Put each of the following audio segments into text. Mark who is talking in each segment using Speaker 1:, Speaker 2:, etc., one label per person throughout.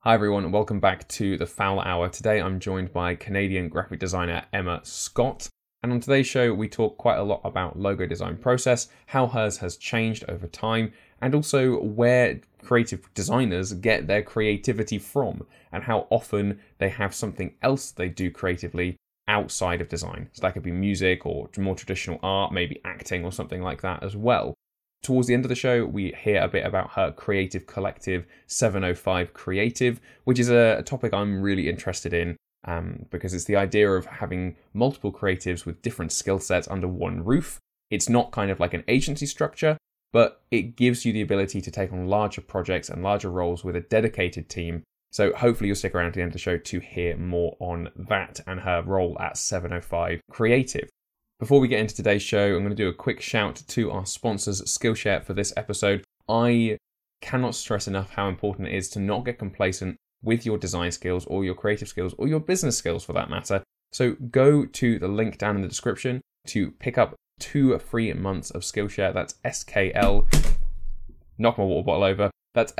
Speaker 1: Hi everyone, and welcome back to the Foul Hour. Today I'm joined by Canadian graphic designer Emma Scott. And on today's show, we talk quite a lot about logo design process, how hers has changed over time, and also where creative designers get their creativity from, and how often they have something else they do creatively outside of design. So that could be music or more traditional art, maybe acting or something like that as well. Towards the end of the show, we hear a bit about her creative collective, 705 Creative, which is a topic I'm really interested in because it's the idea of having multiple creatives with different skill sets under one roof. It's not kind of like an agency structure, but it gives you the ability to take on larger projects and larger roles with a dedicated team. So hopefully you'll stick around to the end of the show to hear more on that and her role at 705 Creative. Before we get into today's show, I'm going to do a quick shout to our sponsors, Skillshare, for this episode. I cannot stress enough how important it is to not get complacent with your design skills or your creative skills or your business skills for that matter. So go to the link down in the description to pick up 2 free months of Skillshare. That's SKL, knock my water bottle over. That's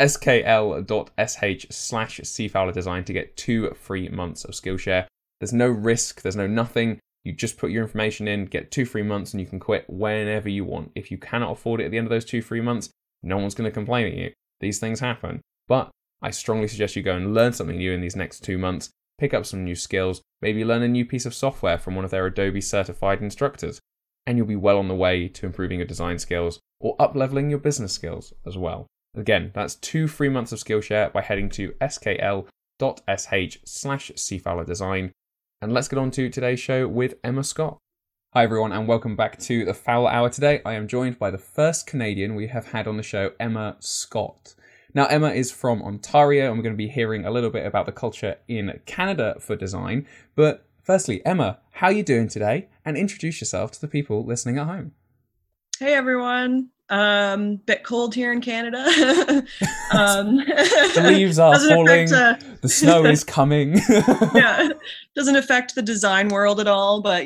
Speaker 1: skl.sh/cfowlerdesign to get 2 free months of Skillshare. There's no risk, there's no nothing. You just put your information in, get 2 free months, and you can quit whenever you want. If you cannot afford it at the end of those 2 free months, no one's going to complain at you. These things happen. But I strongly suggest you go and learn something new in these next 2 months, pick up some new skills, maybe learn a new piece of software from one of their Adobe certified instructors, and you'll be well on the way to improving your design skills or up-leveling your business skills as well. Again, that's 2 free months of Skillshare by heading to skl.sh/cfowlerdesign. And let's get on to today's show with Emma Scott. Hi everyone, and welcome back to the Foul Hour. Today I am joined by the first Canadian we have had on the show, Emma Scott. Now Emma is from Ontario, and we're going to be hearing a little bit about the culture in Canada for design. But firstly, Emma, how are you doing today? And introduce yourself to the people listening at home.
Speaker 2: Hey everyone. Bit cold here in Canada.
Speaker 1: The leaves are falling. The snow is coming.
Speaker 2: Yeah, doesn't affect the design world at all, but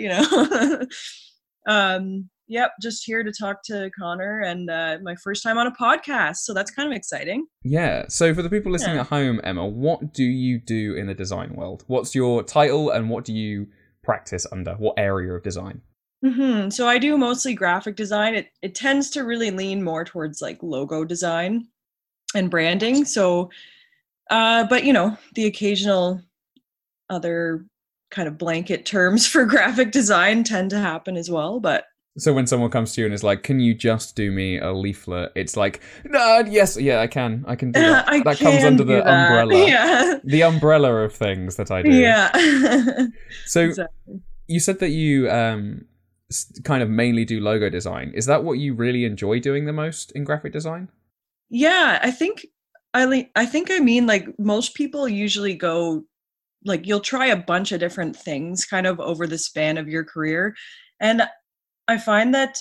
Speaker 2: yep, just here to talk to Connor and my first time on a podcast, so that's kind of exciting.
Speaker 1: Yeah, so for the people listening at home, Emma, what do you do in the design world? What's your title and what do you practice under? What area of design?
Speaker 2: So I do mostly graphic design. It tends to really lean more towards like logo design and branding. So, but the occasional other kind of blanket terms for graphic design tend to happen as well. But
Speaker 1: so when someone comes to you and is like, "Can you just do me a leaflet?" It's like, "No, yes, yeah, I can do that." That comes under the umbrella, the umbrella of things that I do.
Speaker 2: Yeah.
Speaker 1: So exactly. You said that you kind of mainly do logo design. Is that what you really enjoy doing the most in graphic design?
Speaker 2: Yeah, I think I mean like most people usually go like you'll try a bunch of different things kind of over the span of your career, and I find that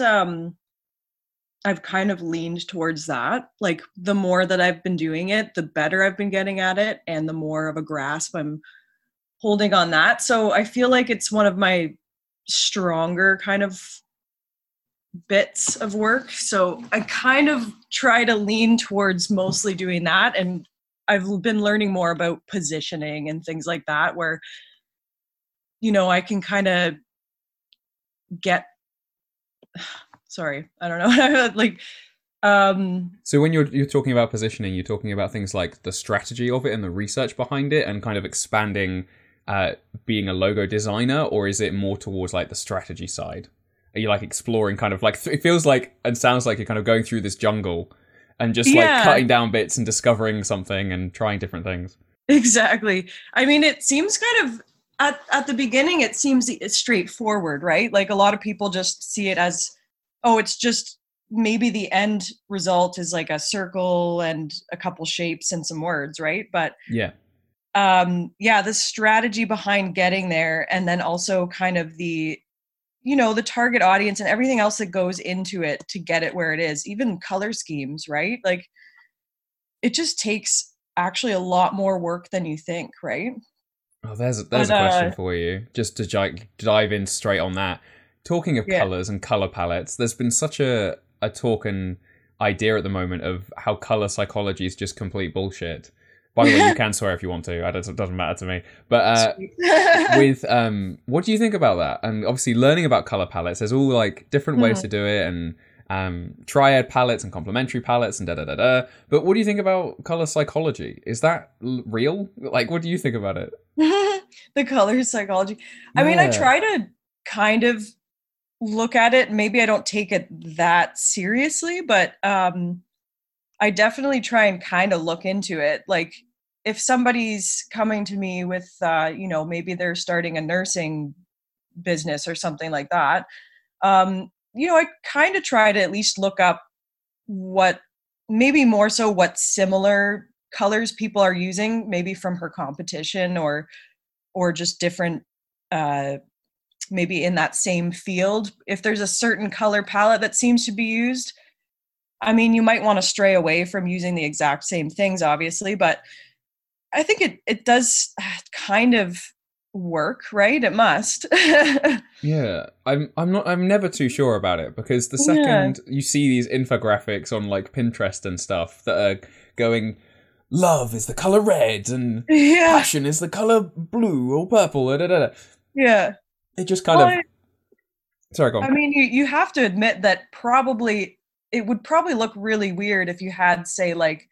Speaker 2: I've kind of leaned towards that. Like the more that I've been doing it, the better I've been getting at it, and the more of a grasp I'm holding on that. So I feel like it's one of my stronger kind of bits of work. So I kind of try to lean towards mostly doing that. And I've been learning more about positioning and things like that, where, I can kind of get, sorry, I don't know, like,
Speaker 1: so when you're talking about positioning, you're talking about things like the strategy of it and the research behind it and kind of expanding being a logo designer, or is it more towards like the strategy side? Are you like exploring kind of like, it feels like and sounds like you're kind of going through this jungle and just like cutting down bits and discovering something and trying different things?
Speaker 2: Exactly. I mean, it seems kind of at the beginning, it seems it's straightforward, right? Like a lot of people just see it as, oh, it's just maybe the end result is like a circle and a couple shapes and some words, right? But the strategy behind getting there, and then also kind of the target audience and everything else that goes into it to get it where it is, even color schemes, right? Like it just takes actually a lot more work than you think, right?
Speaker 1: Oh, there's a question for you, just to dive in straight on that. Talking of colors and color palettes, there's been such a talk and idea at the moment of how color psychology is just complete bullshit. By the way, you can swear if you want to. It doesn't matter to me. But with what do you think about that? And obviously, learning about color palettes, there's all like different ways to do it, and triad palettes and complementary palettes and da da da da. But what do you think about color psychology? Is that real? Like, what do you think about it?
Speaker 2: The color psychology. I mean, I try to kind of look at it. Maybe I don't take it that seriously, but I definitely try and kind of look into it. Like, if somebody's coming to me with, maybe they're starting a nursing business or something like that, I kind of try to at least look up maybe more so what similar colors people are using, maybe from her competition or just different, maybe in that same field. If there's a certain color palette that seems to be used, I mean, you might want to stray away from using the exact same things, obviously, but I think it does kind of work, right? It must.
Speaker 1: Yeah, I'm never too sure about it, because the second you see these infographics on like Pinterest and stuff that are going, love is the color red and passion is the color blue or purple, da, da, da.
Speaker 2: Yeah,
Speaker 1: it just kind of. Sorry, go on.
Speaker 2: I mean, you have to admit that it would probably look really weird if you had, say, like,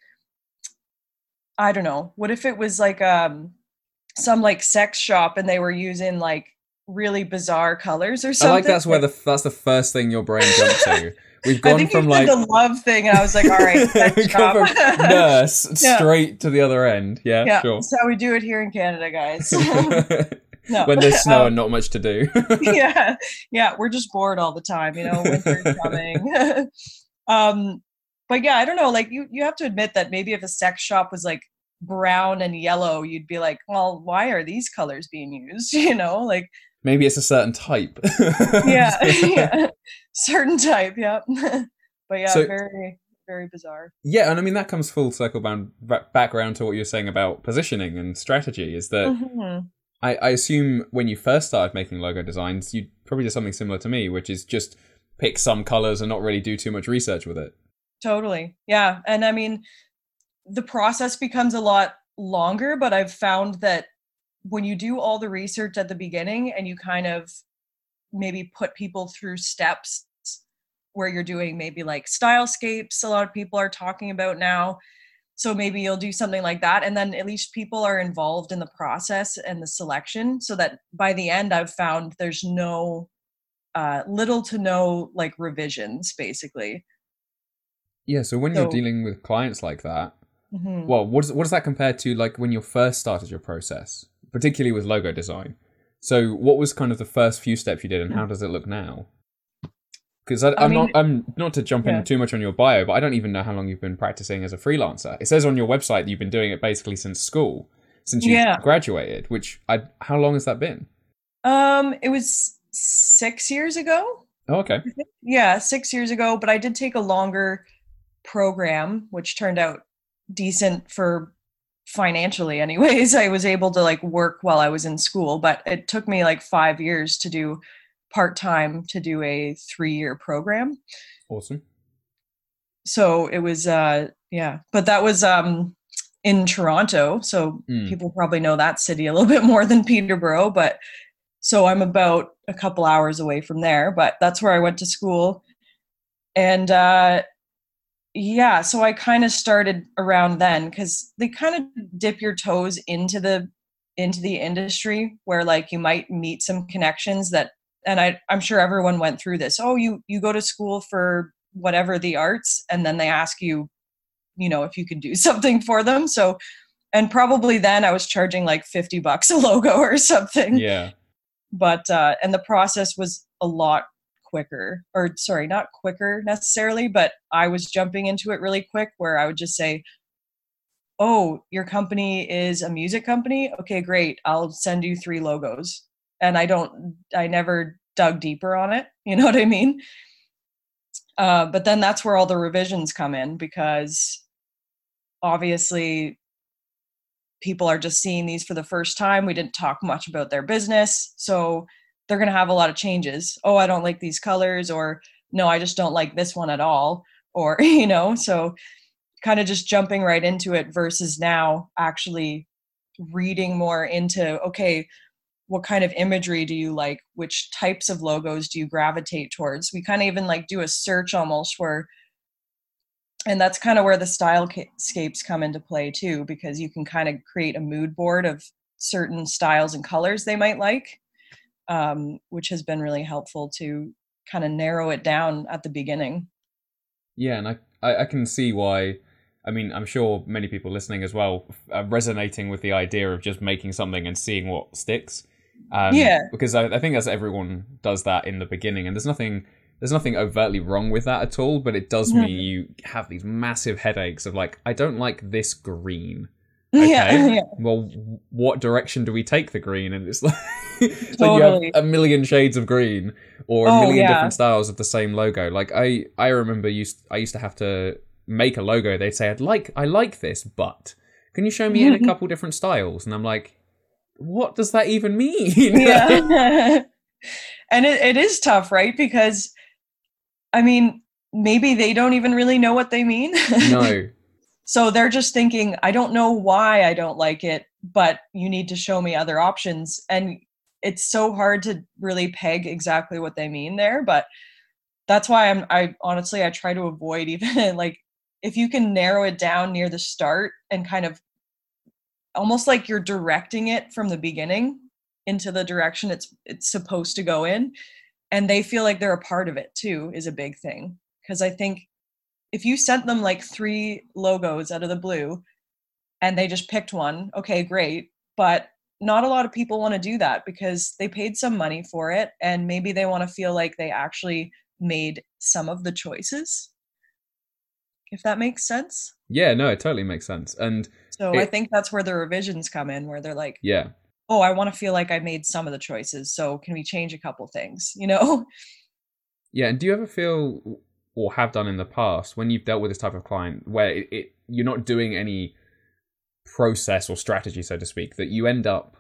Speaker 2: I don't know, what if it was like some like sex shop and they were using like really bizarre colors or something?
Speaker 1: I like that's the first thing your brain jumped to. We've gone from like
Speaker 2: the love thing, and I was like, all right, sex shop.
Speaker 1: From nurse straight to the other end. Yeah, sure.
Speaker 2: That's how we do it here in Canada, guys.
Speaker 1: No. When there's snow and not much to do.
Speaker 2: Yeah, we're just bored all the time, winter's coming. But yeah, I don't know, like you have to admit that maybe if a sex shop was like brown and yellow, you'd be like, well, why are these colors being used? Like
Speaker 1: maybe it's a certain type.
Speaker 2: yeah. Certain type, yeah. But yeah, so, very, very bizarre.
Speaker 1: Yeah, and I mean that comes full circle back around to what you're saying about positioning and strategy, is that I assume when you first started making logo designs, you probably did something similar to me, which is just pick some colors and not really do too much research with it.
Speaker 2: Totally. Yeah. And I mean, the process becomes a lot longer, but I've found that when you do all the research at the beginning and you kind of maybe put people through steps where you're doing maybe like stylescapes, a lot of people are talking about now. So maybe you'll do something like that. And then at least people are involved in the process and the selection, so that by the end, I've found there's no little to no like revisions, basically.
Speaker 1: Yeah. So when you're dealing with clients like that, well, what does that compare to like when you first started your process, particularly with logo design? So what was kind of the first few steps you did, and how does it look now? Because I'm not to jump in too much on your bio, but I don't even know how long you've been practicing as a freelancer. It says on your website that you've been doing it basically since school, since you graduated. How long has that been?
Speaker 2: It was 6 years ago.
Speaker 1: Oh, okay.
Speaker 2: Yeah, 6 years ago. But I did take a longer program, which turned out decent for financially. Anyways, I was able to like work while I was in school, but it took me like 5 years to do part-time to do a 3-year program.
Speaker 1: Awesome.
Speaker 2: So it was but that was in Toronto, so people probably know that city a little bit more than Peterborough, but so I'm about a couple hours away from there, but that's where I went to school. And so I kind of started around then, because they kind of dip your toes into the industry where like you might meet some connections that, and I'm sure everyone went through this. Oh, you go to school for whatever the arts, and then they ask you, if you can do something for them. So, and probably then I was charging like $50 a logo or something.
Speaker 1: Yeah.
Speaker 2: But, and the process was a lot quicker, or sorry, not quicker necessarily, but I was jumping into it really quick, where I would just say, oh, your company is a music company? Okay, great. I'll send you 3 logos. And I never dug deeper on it. You know what I mean? But then that's where all the revisions come in, because obviously people are just seeing these for the first time. We didn't talk much about their business. So they're going to have a lot of changes. Oh, I don't like these colors, or no, I just don't like this one at all. Or, so kind of just jumping right into it versus now actually reading more into, okay, what kind of imagery do you like? Which types of logos do you gravitate towards? We kind of even like do a search almost where, and that's kind of where the stylescapes come into play too, because you can kind of create a mood board of certain styles and colors they might like, which has been really helpful to kind of narrow it down at the beginning.
Speaker 1: Yeah, and I can see why. I mean, I'm sure many people listening as well are resonating with the idea of just making something and seeing what sticks.
Speaker 2: Yeah.
Speaker 1: Because I think as everyone does that in the beginning, and there's nothing overtly wrong with that at all, but it does mean you have these massive headaches of like, I don't like this green. Okay,
Speaker 2: Yeah.
Speaker 1: well, what direction do we take the green? And it's like, it's like
Speaker 2: Totally.
Speaker 1: you have a million shades of green or a million different styles of the same logo. Like I remember I used to have to make a logo. They'd say, I like this, but can you show me in a couple different styles? And I'm like, what does that even mean?
Speaker 2: Yeah. And it is tough, right? Because I mean, maybe they don't even really know what they mean.
Speaker 1: No.
Speaker 2: So they're just thinking, I don't know why I don't like it, but you need to show me other options. And it's so hard to really peg exactly what they mean there. But that's why I honestly, I try to avoid even like, if you can narrow it down near the start and kind of almost like you're directing it from the beginning into the direction it's supposed to go in, and they feel like they're a part of it too, is a big thing. Because I think if you sent them like 3 logos out of the blue and they just picked one, okay, great. But not a lot of people want to do that because they paid some money for it and maybe they want to feel like they actually made some of the choices, if that makes sense.
Speaker 1: Yeah, no, it totally makes sense. And
Speaker 2: So I think that's where the revisions come in, where they're like,
Speaker 1: yeah.
Speaker 2: oh, I want to feel like I made some of the choices. So can we change a couple things, you know?
Speaker 1: Yeah, and do you ever feel, or have done in the past, when you've dealt with this type of client, where you're not doing any process or strategy, so to speak, that you end up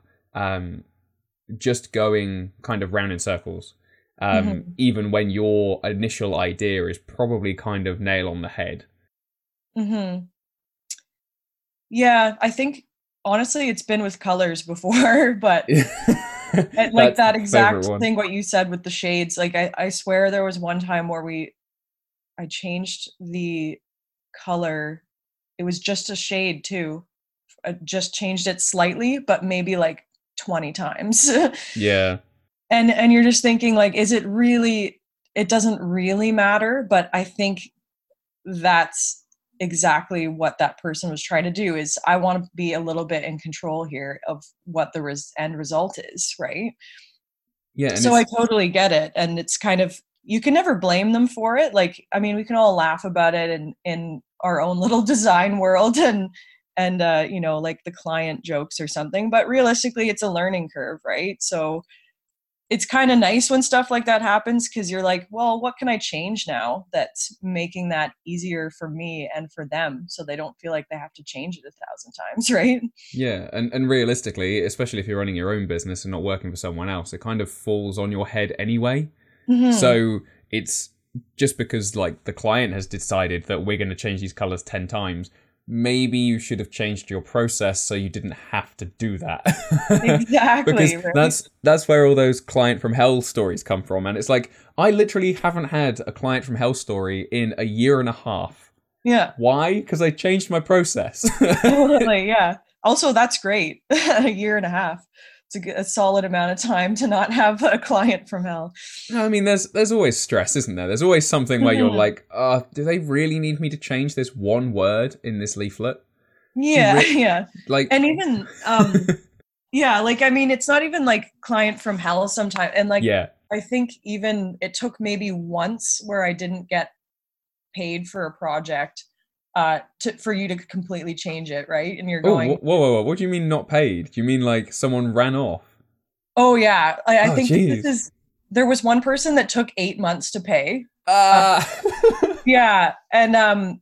Speaker 1: just going kind of round in circles, even when your initial idea is probably kind of nail on the head?
Speaker 2: Yeah, I think honestly it's been with colors before, but and like
Speaker 1: That's
Speaker 2: that
Speaker 1: my favorite
Speaker 2: exact
Speaker 1: one.
Speaker 2: thing what you said with the shades, like I swear there was one time where I changed the color. It was just a shade too. I just changed it slightly, but maybe like 20 times.
Speaker 1: Yeah.
Speaker 2: And you're just thinking like, is it really, it doesn't really matter, but I think that's exactly what that person was trying to do. Is I want to be a little bit in control here of what the end result is, right?
Speaker 1: Yeah, and
Speaker 2: So I
Speaker 1: it's
Speaker 2: totally get it, and it's kind of, you can never blame them for it. Like, I mean, we can all laugh about it in our own little design world, and you know, like the client jokes or something, but realistically it's a learning curve, right? So it's kind of nice when stuff like that happens, because you're like, well, what can I change now that's making that easier for me and for them, so they don't feel like they have to change it 1,000 times, right?
Speaker 1: yeah, and realistically, especially if you're running your own business and not working for someone else, it kind of falls on your head anyway.
Speaker 2: Mm-hmm.
Speaker 1: So it's just because like the client has decided that we're going to change these colors 10 times, maybe you should have changed your process so you didn't have to do that. Because
Speaker 2: Exactly, right?
Speaker 1: that's where all those client from hell stories come from. And it's like, I literally haven't had a client from hell story in a year and a half.
Speaker 2: Yeah.
Speaker 1: Why? Because I changed my process.
Speaker 2: Totally, yeah. Also, that's great. A year and a half. It's a solid amount of time to not have a client from hell.
Speaker 1: No, I mean, there's always stress, isn't there? There's always something where you're
Speaker 2: Mhm.
Speaker 1: like, do they really need me to change this one word in this leaflet? Do you
Speaker 2: Yeah, yeah.
Speaker 1: like,
Speaker 2: And even yeah, like I mean, it's not even like client from hell sometimes. And like
Speaker 1: yeah,
Speaker 2: I think even it took maybe once where I didn't get paid for a project for you to completely change it, right? And you're
Speaker 1: oh,
Speaker 2: going,
Speaker 1: whoa. What do you mean not paid? Do you mean like someone ran off?
Speaker 2: oh yeah, I
Speaker 1: Oh,
Speaker 2: think this
Speaker 1: jeez.
Speaker 2: is, there was one person that took 8 months to pay. Uh,
Speaker 1: Uh,
Speaker 2: yeah, and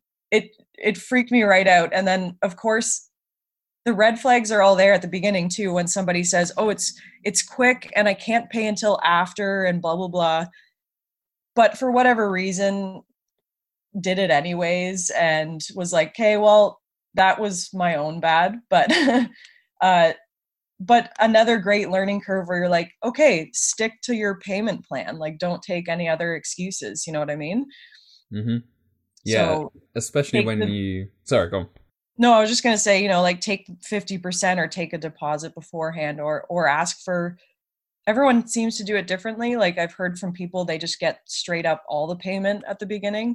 Speaker 2: it freaked me right out. And then of course the red flags are all there at the beginning too, when somebody says, oh, it's quick and I can't pay until after and blah blah blah. But for whatever reason, did it anyways and was like, okay, well, that was my own bad. But uh but another great learning curve where you're like, okay, stick to your payment plan. Like, don't take any other excuses. You know what I mean?
Speaker 1: Mm-hmm. Yeah,
Speaker 2: So
Speaker 1: especially
Speaker 2: take
Speaker 1: when
Speaker 2: the
Speaker 1: you. Sorry, go on.
Speaker 2: no, I was just gonna say, like take 50% or take a deposit beforehand or ask for everyone seems to do it differently. Like I've heard from people they just get straight up all the payment at the beginning.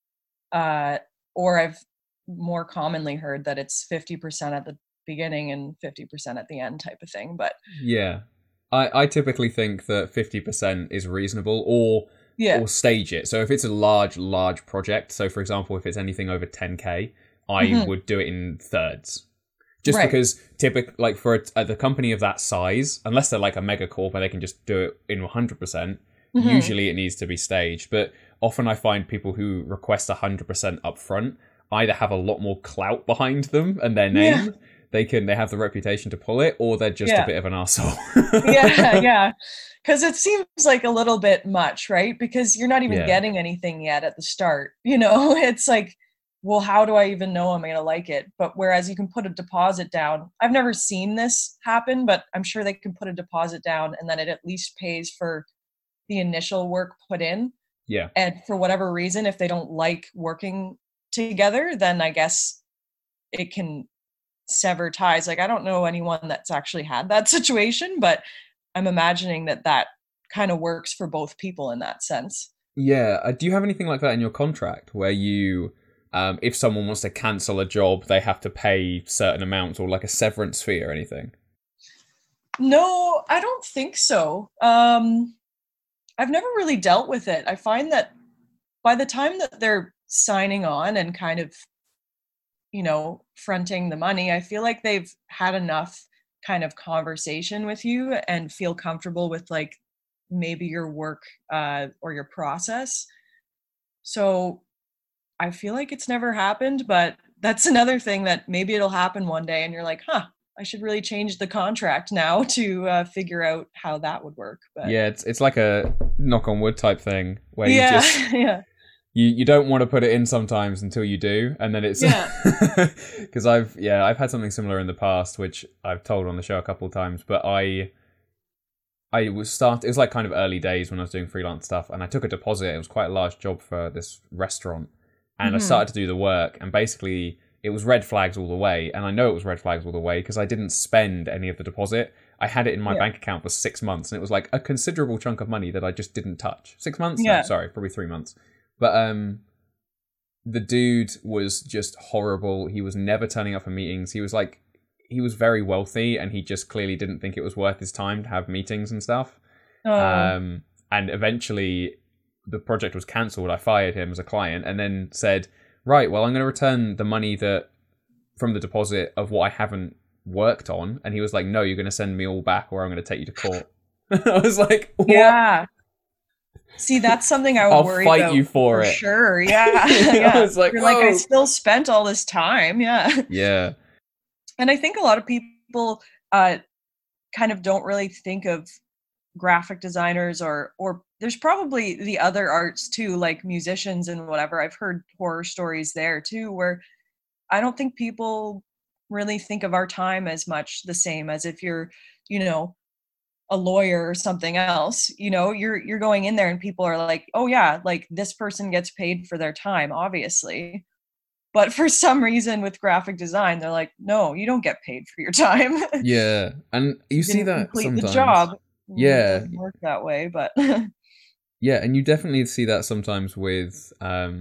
Speaker 2: Uh or I've more commonly heard that it's 50% at the beginning and 50% at the end type of thing. But
Speaker 1: Yeah, I typically think that 50% is reasonable,
Speaker 2: yeah.
Speaker 1: or stage it. So if it's a large project, so for example, if it's anything over 10K, I
Speaker 2: Hmm.
Speaker 1: would do it in thirds. Just
Speaker 2: Right.
Speaker 1: because typically, like for the company of that size, unless they're like a mega corp where they can just do it in 100%,
Speaker 2: Hmm.
Speaker 1: usually it needs to be staged. But often I find people who request 100% upfront either have a lot more clout behind them and their
Speaker 2: Yeah.
Speaker 1: name, they have the reputation to pull it, or they're just a
Speaker 2: Yeah.
Speaker 1: bit of an asshole.
Speaker 2: Yeah. Yeah. Because it seems like a little bit much, right? Because you're not even
Speaker 1: Yeah.
Speaker 2: getting anything yet at the start. It's like, well, how do I even know I'm going to like it? But whereas you can put a deposit down, I've never seen this happen, but I'm sure they can put a deposit down and then it at least pays for the initial work put in.
Speaker 1: Yeah.
Speaker 2: And for whatever reason, if they don't like working together, then I guess it can sever ties. Like, I don't know anyone that's actually had that situation, but I'm imagining that that kind of works for both people in that sense.
Speaker 1: Yeah. Do you have anything like that in your contract where you, if someone wants to cancel a job, they have to pay certain amounts or like a severance fee or anything?
Speaker 2: No, I don't think so. I've never really dealt with it. I find that by the time that they're signing on and kind of, fronting the money, I feel like they've had enough kind of conversation with you and feel comfortable with like maybe your work or your process. So I feel like it's never happened, but that's another thing that maybe it'll happen one day and you're like, huh, I should really change the contract now to figure out how that would work. But
Speaker 1: Yeah, it's like a knock on wood type thing where you
Speaker 2: yeah,
Speaker 1: just
Speaker 2: yeah,
Speaker 1: you don't want to put it in sometimes until you do, and then it's
Speaker 2: yeah.
Speaker 1: because I've had something similar in the past which I've told on the show a couple of times, but it was like kind of early days when I was doing freelance stuff, and I took a deposit. It was quite a large job for this restaurant, and I
Speaker 2: Hmm.
Speaker 1: started to do the work, and basically it was red flags all the way, and I know it was red flags all the way because I didn't spend any of the deposit. I had it in my
Speaker 2: Yeah,
Speaker 1: bank account for 6 months, and it was like a considerable chunk of money that I just didn't touch. 6 months? No,
Speaker 2: yeah.
Speaker 1: sorry, probably 3 months. But the dude was just horrible. He was never turning up for meetings. He was very wealthy, and he just clearly didn't think it was worth his time to have meetings and stuff.
Speaker 2: Oh,
Speaker 1: And eventually, the project was cancelled. I fired him as a client, and then said, "Right, well, I'm going to return the money that from the deposit of what I haven't worked on." And he was like, "No, you're going to send me all back, or I'm going to take you to court." I was like, "What?
Speaker 2: yeah. See, that's something I would
Speaker 1: I'll
Speaker 2: worry
Speaker 1: fight
Speaker 2: about
Speaker 1: you for
Speaker 2: for
Speaker 1: it."
Speaker 2: sure. Yeah,
Speaker 1: I
Speaker 2: yeah.
Speaker 1: was like,
Speaker 2: You're like, I
Speaker 1: "Whoa,
Speaker 2: still spent all this time. Yeah.
Speaker 1: yeah,
Speaker 2: And I think a lot of people uh, kind of don't really think of graphic designers or there's probably the other arts too, like musicians and whatever. I've heard horror stories there too, where I don't think people really think of our time as much the same as if you're, you know, a lawyer or something else. You're going in there and people are like, oh yeah, like this person gets paid for their time, obviously. But for some reason with graphic design, they're like, no, you don't get paid for your time.
Speaker 1: yeah." And you
Speaker 2: You
Speaker 1: see
Speaker 2: didn't
Speaker 1: that
Speaker 2: complete the
Speaker 1: sometimes.
Speaker 2: job. It
Speaker 1: Yeah,
Speaker 2: doesn't work that way, but
Speaker 1: yeah, and you definitely see that sometimes with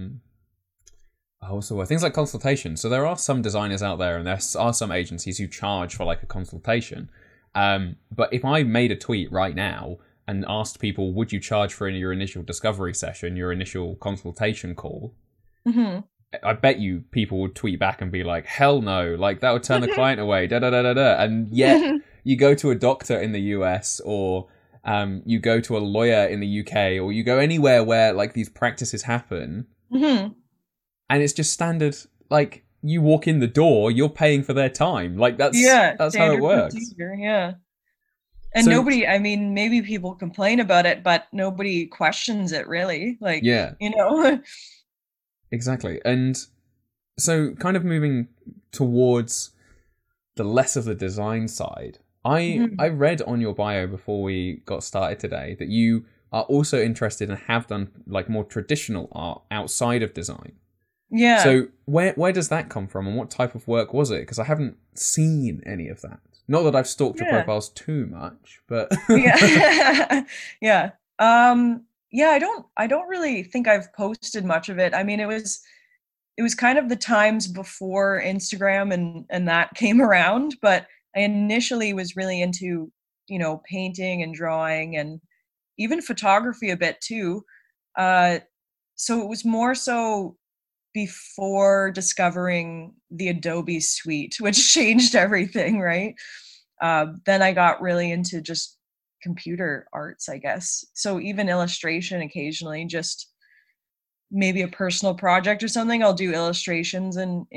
Speaker 1: what's the word? Things like consultation. So there are some designers out there, and there are some agencies who charge for like a consultation. But if I made a tweet right now and asked people, "Would you charge for your initial discovery session, your initial consultation call?"
Speaker 2: mhm.
Speaker 1: I bet you people would tweet back and be like, "Hell no! Like that would turn the client away." Da da da da da. And yet, you go to a doctor in the US, or you go to a lawyer in the UK, or you go anywhere where like these practices happen,
Speaker 2: Mhm.
Speaker 1: and it's just standard. Like you walk in the door, you're paying for their time. Like
Speaker 2: Yeah,
Speaker 1: that's how it
Speaker 2: standard
Speaker 1: works.
Speaker 2: procedure, yeah. And
Speaker 1: So
Speaker 2: nobody, I mean, maybe people complain about it, but nobody questions it really, like,
Speaker 1: yeah,
Speaker 2: you know?
Speaker 1: Exactly. And so kind of moving towards the less of the design side, I
Speaker 2: Mhm.
Speaker 1: read on your bio before we got started today that you are also interested and have done like more traditional art outside of design.
Speaker 2: Yeah.
Speaker 1: So where does that come from, and what type of work was it? Because I haven't seen any of that. Not that I've stalked your
Speaker 2: Yeah.
Speaker 1: profiles too much, but
Speaker 2: Yeah. Yeah. Yeah, I don't really think I've posted much of it. I mean, it was kind of the times before Instagram and that came around, but I initially was really into, painting and drawing and even photography a bit too. Uh, so it was more so before discovering the Adobe suite, which changed everything, right? Then I got really into just computer arts, I guess. So even illustration occasionally, just maybe a personal project or something. I'll do illustrations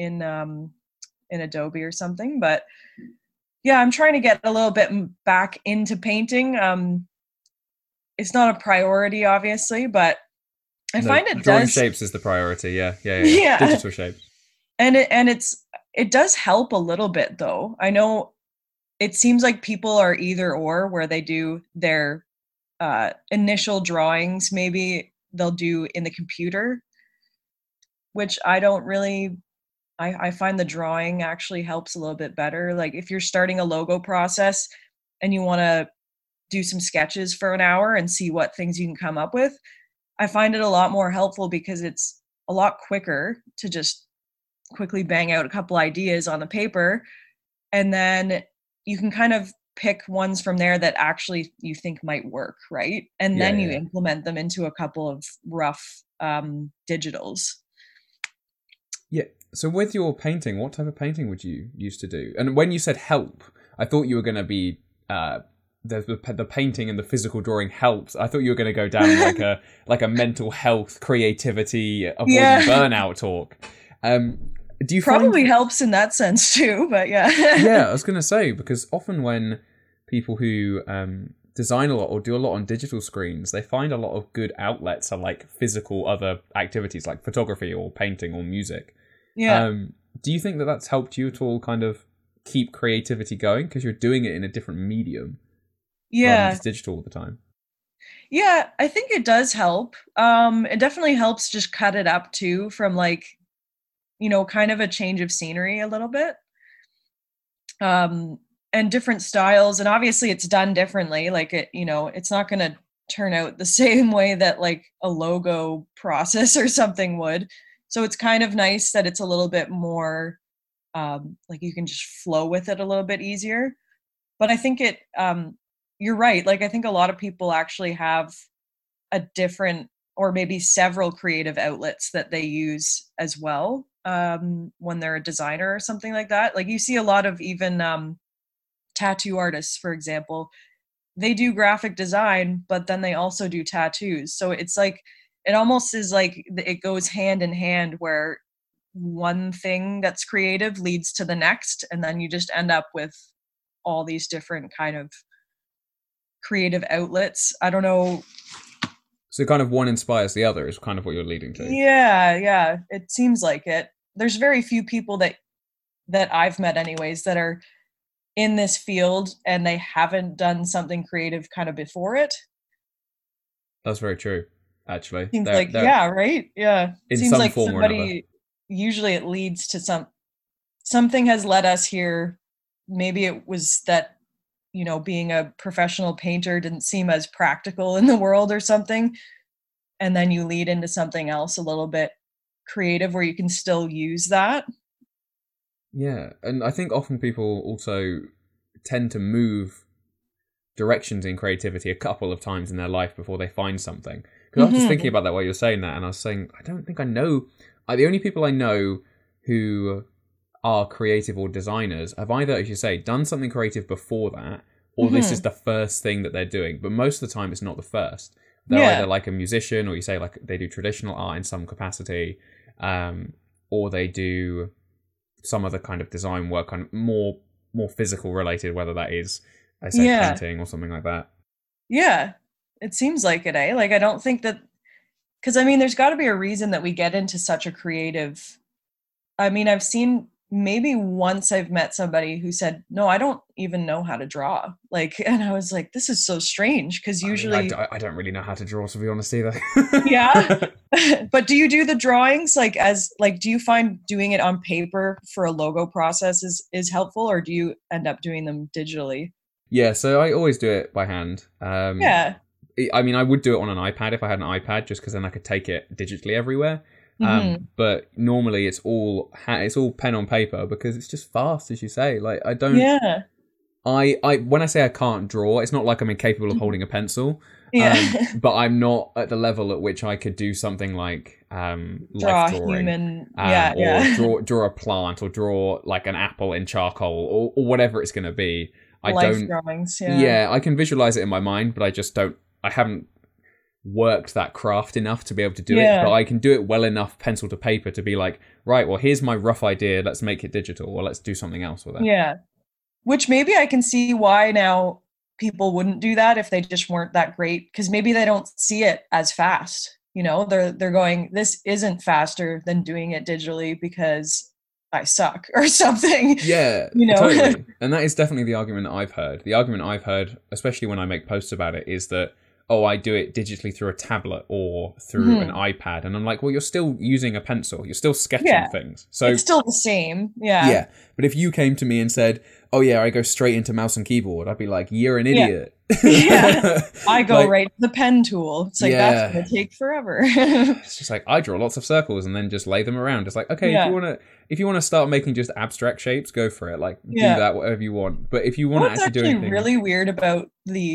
Speaker 2: in Adobe or something. But yeah, I'm trying to get a little bit back into painting. It's not a priority, obviously, but I
Speaker 1: no,
Speaker 2: find it
Speaker 1: drawing
Speaker 2: does.
Speaker 1: shapes is the priority. Yeah, yeah, yeah, yeah.
Speaker 2: Yeah,
Speaker 1: Digital shapes.
Speaker 2: it does help a little bit though. I know it seems like people are either or, where they do their initial drawings, maybe they'll do in the computer, which I don't really. I find the drawing actually helps a little bit better. Like if you're starting a logo process and you want to do some sketches for an hour and see what things you can come up with, I find it a lot more helpful because it's a lot quicker to just quickly bang out a couple ideas on the paper, and then you can kind of pick ones from there that actually you think might work, right? And
Speaker 1: Yeah,
Speaker 2: then
Speaker 1: yeah,
Speaker 2: you
Speaker 1: yeah.
Speaker 2: implement them into a couple of rough digitals.
Speaker 1: Yeah. So with your painting, what type of painting would you used to do? And when you said help, I thought you were going to be the painting and the physical drawing helps. I thought you were going to go down like a mental health, creativity, avoiding
Speaker 2: Yeah.
Speaker 1: burnout talk. Do you find
Speaker 2: Probably helps in that sense too, but
Speaker 1: Yeah,
Speaker 2: yeah.
Speaker 1: I was going to say, because often when people who design a lot or do a lot on digital screens, they find a lot of good outlets are like physical other activities like photography or painting or music.
Speaker 2: Yeah.
Speaker 1: Um, do you think that that's helped you at all kind of keep creativity going because you're doing it in a different medium rather than
Speaker 2: Yeah.
Speaker 1: just digital all the time?
Speaker 2: Yeah, I think it does help. It definitely helps just cut it up too from like, kind of a change of scenery a little bit. Um, and different styles, and obviously it's done differently. Like it's not gonna turn out the same way that like a logo process or something would. So it's kind of nice that it's a little bit more like you can just flow with it a little bit easier. But I think you're right. Like I think a lot of people actually have a different or maybe several creative outlets that they use as well when they're a designer or something like that. Like you see a lot of even tattoo artists, for example, they do graphic design, but then they also do tattoos. So it's like it almost is like it goes hand in hand where one thing that's creative leads to the next, and then you just end up with all these different kind of creative outlets. I don't know.
Speaker 1: So kind of one inspires the other is kind of what you're leading to.
Speaker 2: Yeah, yeah, it seems like it. There's very few people that I've met anyways that are in this field and they haven't done something creative kind of before it.
Speaker 1: That's very true, actually.
Speaker 2: Seems
Speaker 1: They're
Speaker 2: like
Speaker 1: they're
Speaker 2: yeah, right? Yeah.
Speaker 1: in
Speaker 2: Seems
Speaker 1: some
Speaker 2: like
Speaker 1: form or another.
Speaker 2: somebody usually it leads to something has led us here. Maybe it was that, being a professional painter didn't seem as practical in the world or something, and then you lead into something else a little bit creative where you can still use that.
Speaker 1: Yeah, and I think often people also tend to move directions in creativity a couple of times in their life before they find something. Because I was just thinking
Speaker 2: Mhm.
Speaker 1: about that while you were saying that, and I was saying, I don't think I know. The only people I know who are creative or designers have either, as you say, done something creative before that, or this is
Speaker 2: Mhm.
Speaker 1: the first thing that they're doing. But most of the time, it's not the first. They're either
Speaker 2: Yeah.
Speaker 1: like a musician, or you say like they do traditional art in some capacity, or they do some other kind of design work, kind of more physical related, whether that is, I say,
Speaker 2: Yeah.
Speaker 1: painting or something like that.
Speaker 2: Yeah. It seems like it, eh? Like I don't think that because I mean, there's got to be a reason that we get into such a creative. I mean, I've seen maybe once I've met somebody who said, "No, I don't even know how to draw." Like, and I was like, "This is so strange," because
Speaker 1: I mean,
Speaker 2: usually,
Speaker 1: I don't really know how to draw, to be honest, either.
Speaker 2: yeah. But do you do the drawings like as like do you find doing it on paper for a logo process is helpful, or do you end up doing them digitally?
Speaker 1: Yeah, so I always do it by hand.
Speaker 2: Yeah.
Speaker 1: I mean, I would do it on an iPad if I had an iPad, just because then I could take it digitally everywhere.
Speaker 2: Hmm.
Speaker 1: But normally it's all pen on paper because it's just fast, as you say. Like I don't,
Speaker 2: Yeah.
Speaker 1: I when I say I can't draw, it's not like I'm incapable of holding a pencil.
Speaker 2: Yeah.
Speaker 1: But I'm not at the level at which I could do something like life
Speaker 2: Draw
Speaker 1: drawing,
Speaker 2: human. Yeah,
Speaker 1: or
Speaker 2: yeah.
Speaker 1: draw a plant, or draw like an apple in charcoal, or whatever it's going to be. I
Speaker 2: Life
Speaker 1: don't.
Speaker 2: drawings. Yeah.
Speaker 1: Yeah, I can visualize it in my mind, but I just don't. I haven't worked that craft enough to be able to do it. But
Speaker 2: Yeah.
Speaker 1: I can do it well enough, pencil to paper, to be like, right, well, here's my rough idea. Let's make it digital, or let's do something else with it.
Speaker 2: Yeah. Which maybe I can see why now people wouldn't do that if they just weren't that great, because maybe they don't see it as fast. You know, they're going, this isn't faster than doing it digitally because I suck or something.
Speaker 1: Yeah,
Speaker 2: You know.
Speaker 1: totally. And that is definitely the argument that I've heard. The argument I've heard, especially when I make posts about it, is that, oh, I do it digitally through a tablet or through an
Speaker 2: Mhm.
Speaker 1: iPad. And I'm like, well, you're still using a pencil. You're still sketching
Speaker 2: Yeah.
Speaker 1: things. So,
Speaker 2: It's still the same. Yeah.
Speaker 1: yeah. But if you came to me and said, oh, yeah, I go straight into mouse and keyboard, I'd be like, you're an
Speaker 2: Yeah.
Speaker 1: idiot.
Speaker 2: Yeah. I go
Speaker 1: Like,
Speaker 2: right to the pen tool. It's like that's
Speaker 1: yeah.
Speaker 2: gonna take forever.
Speaker 1: It's just like I draw lots of circles and then just lay them around. It's like, okay,
Speaker 2: Yeah.
Speaker 1: if you wanna start making just abstract shapes, go for it. Like do
Speaker 2: Yeah.
Speaker 1: that whatever you want. But if you want to
Speaker 2: What's
Speaker 1: actually do
Speaker 2: actually
Speaker 1: anything,
Speaker 2: really weird about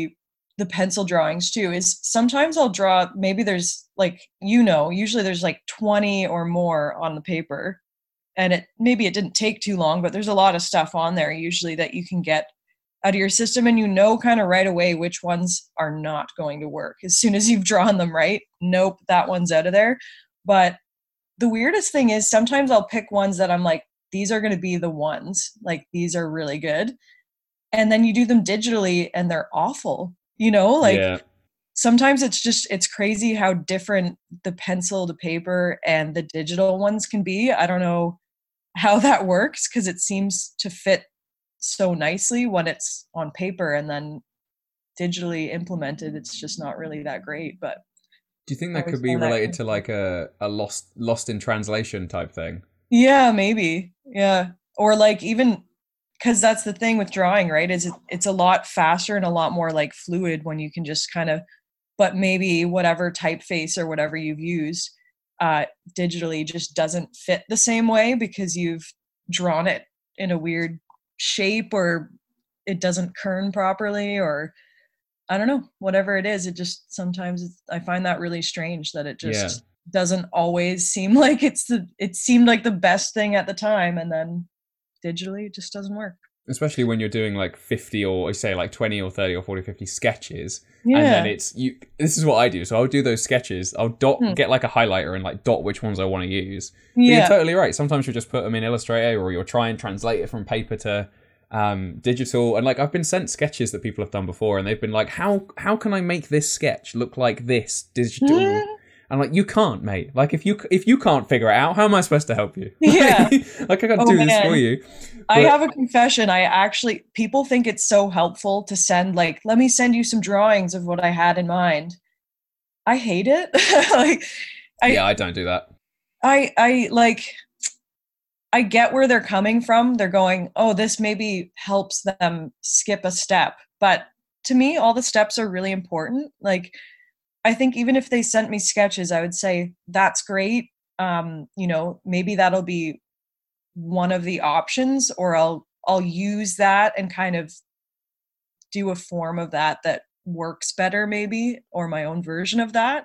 Speaker 2: the pencil drawings too is sometimes I'll draw, maybe there's like, usually there's like 20 or more on the paper, and it didn't take too long, but there's a lot of stuff on there usually that you can get out of your system, and kind of right away which ones are not going to work as soon as you've drawn them, right? Nope, that one's out of there. But the weirdest thing is sometimes I'll pick ones that I'm like, these are going to be the ones, like these are really good, and then you do them digitally and they're awful, like
Speaker 1: yeah.
Speaker 2: sometimes it's crazy how different the pencil to paper and the digital ones can be. I don't know how that works because it seems to fit so nicely when it's on paper, and then digitally implemented it's just not really that great. But
Speaker 1: Do you think
Speaker 2: I
Speaker 1: that
Speaker 2: always
Speaker 1: could be
Speaker 2: find that
Speaker 1: related
Speaker 2: kind of
Speaker 1: to
Speaker 2: fun.
Speaker 1: like a lost in translation type thing?
Speaker 2: Yeah, maybe. Yeah. Or like even because that's the thing with drawing, right? Is it's a lot faster and a lot more like fluid when you can just kind of, but maybe whatever typeface or whatever you've used uh, digitally just doesn't fit the same way because you've drawn it in a weird shape, or it doesn't kern properly, or I don't know, whatever it is. It just sometimes I find that really strange that it
Speaker 1: Yeah.
Speaker 2: just doesn't always seem like it seemed like the best thing at the time, and then digitally it just doesn't work.
Speaker 1: Especially when you're doing like 50 or say like 20 or 30 or 40, 50 sketches, and then
Speaker 2: Yeah.
Speaker 1: it's you this is what I do. So I'll do those sketches, I'll
Speaker 2: Hmm.
Speaker 1: get like a highlighter and like dot which ones I want to use. But you're
Speaker 2: Yeah.
Speaker 1: totally right, sometimes you'll just put them in Illustrator, or you'll try and translate it from paper to digital. And like I've been sent sketches that people have done before, and they've been like, how can I make this sketch look like this digital? I'm like, you can't, mate. Like if you can't figure it out, how am I supposed to help you?
Speaker 2: Yeah.
Speaker 1: Like I can't
Speaker 2: Oh
Speaker 1: do this for
Speaker 2: man.
Speaker 1: you.
Speaker 2: I
Speaker 1: But
Speaker 2: have a confession. People think it's so helpful to send, like, let me send you some drawings of what I had in mind. I hate it. Like,
Speaker 1: yeah,
Speaker 2: I,
Speaker 1: I don't do that.
Speaker 2: like, I get where they're coming from. They're going, oh, this maybe helps them skip a step. But to me, all the steps are really important. Like, I think even if they sent me sketches, I would say, that's great. Maybe that'll be one of the options, or I'll use that and kind of do a form of that works better maybe, or my own version of that.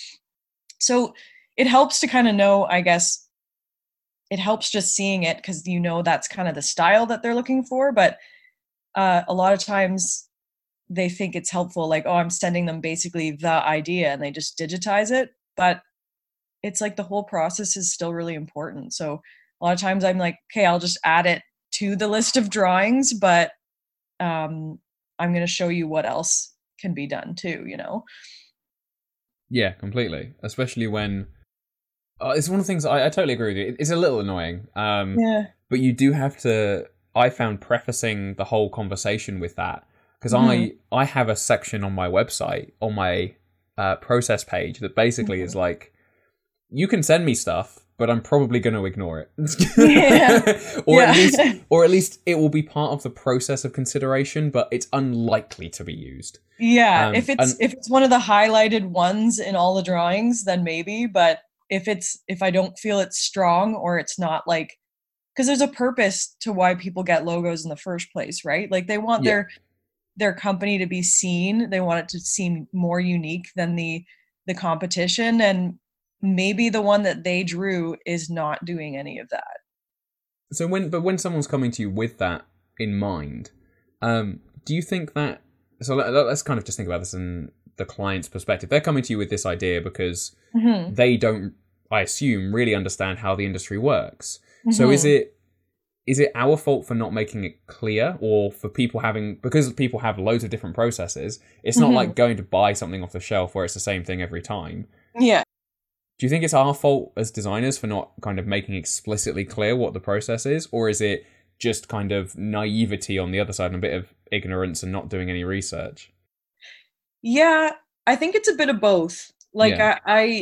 Speaker 2: So it helps to kind of know, I guess it helps just seeing it because that's kind of the style that they're looking for. But a lot of times they think it's helpful, like, oh, I'm sending them basically the idea and they just digitize it. But it's like the whole process is still really important. So a lot of times I'm like, okay, I'll just add it to the list of drawings, but um, I'm going to show you what else can be done too.
Speaker 1: Yeah, completely. Especially when it's one of the things I totally agree with you. It's a little annoying,
Speaker 2: Yeah.
Speaker 1: but you do have to. I found prefacing the whole conversation with that because
Speaker 2: Hmm.
Speaker 1: I have a section on my website on my process page that basically is
Speaker 2: Hmm.
Speaker 1: like, you can send me stuff, but I'm probably going to ignore
Speaker 2: Yeah.
Speaker 1: it,
Speaker 2: Yeah.
Speaker 1: or at least it will be part of the process of consideration, but it's unlikely to be used.
Speaker 2: Yeah, if
Speaker 1: And
Speaker 2: it's one of the highlighted ones in all the drawings, then maybe, but if I don't feel it's strong or it's not like, because there's a purpose to why people get logos in the first place, right? Like they want
Speaker 1: yeah,
Speaker 2: their company to be seen. They want it to seem more unique than the competition, and maybe the one that they drew is not doing any of that.
Speaker 1: so when someone's coming to you with that in mind, do you think that let's kind of just think about this in the client's perspective. They're coming to you with this idea because
Speaker 2: Hmm.
Speaker 1: they don't, I assume, really understand how the industry works. So
Speaker 2: Hmm.
Speaker 1: is it our fault for not making it clear, or for people having, because people have loads of different processes, it's not
Speaker 2: Hmm.
Speaker 1: like going to buy something off the shelf where it's the same thing every time.
Speaker 2: Yeah.
Speaker 1: Do you think it's our fault as designers for not kind of making explicitly clear what the process is, or is it just kind of naivety on the other side and a bit of ignorance and not doing any research?
Speaker 2: Yeah, I think it's a bit of both. Like
Speaker 1: Yeah.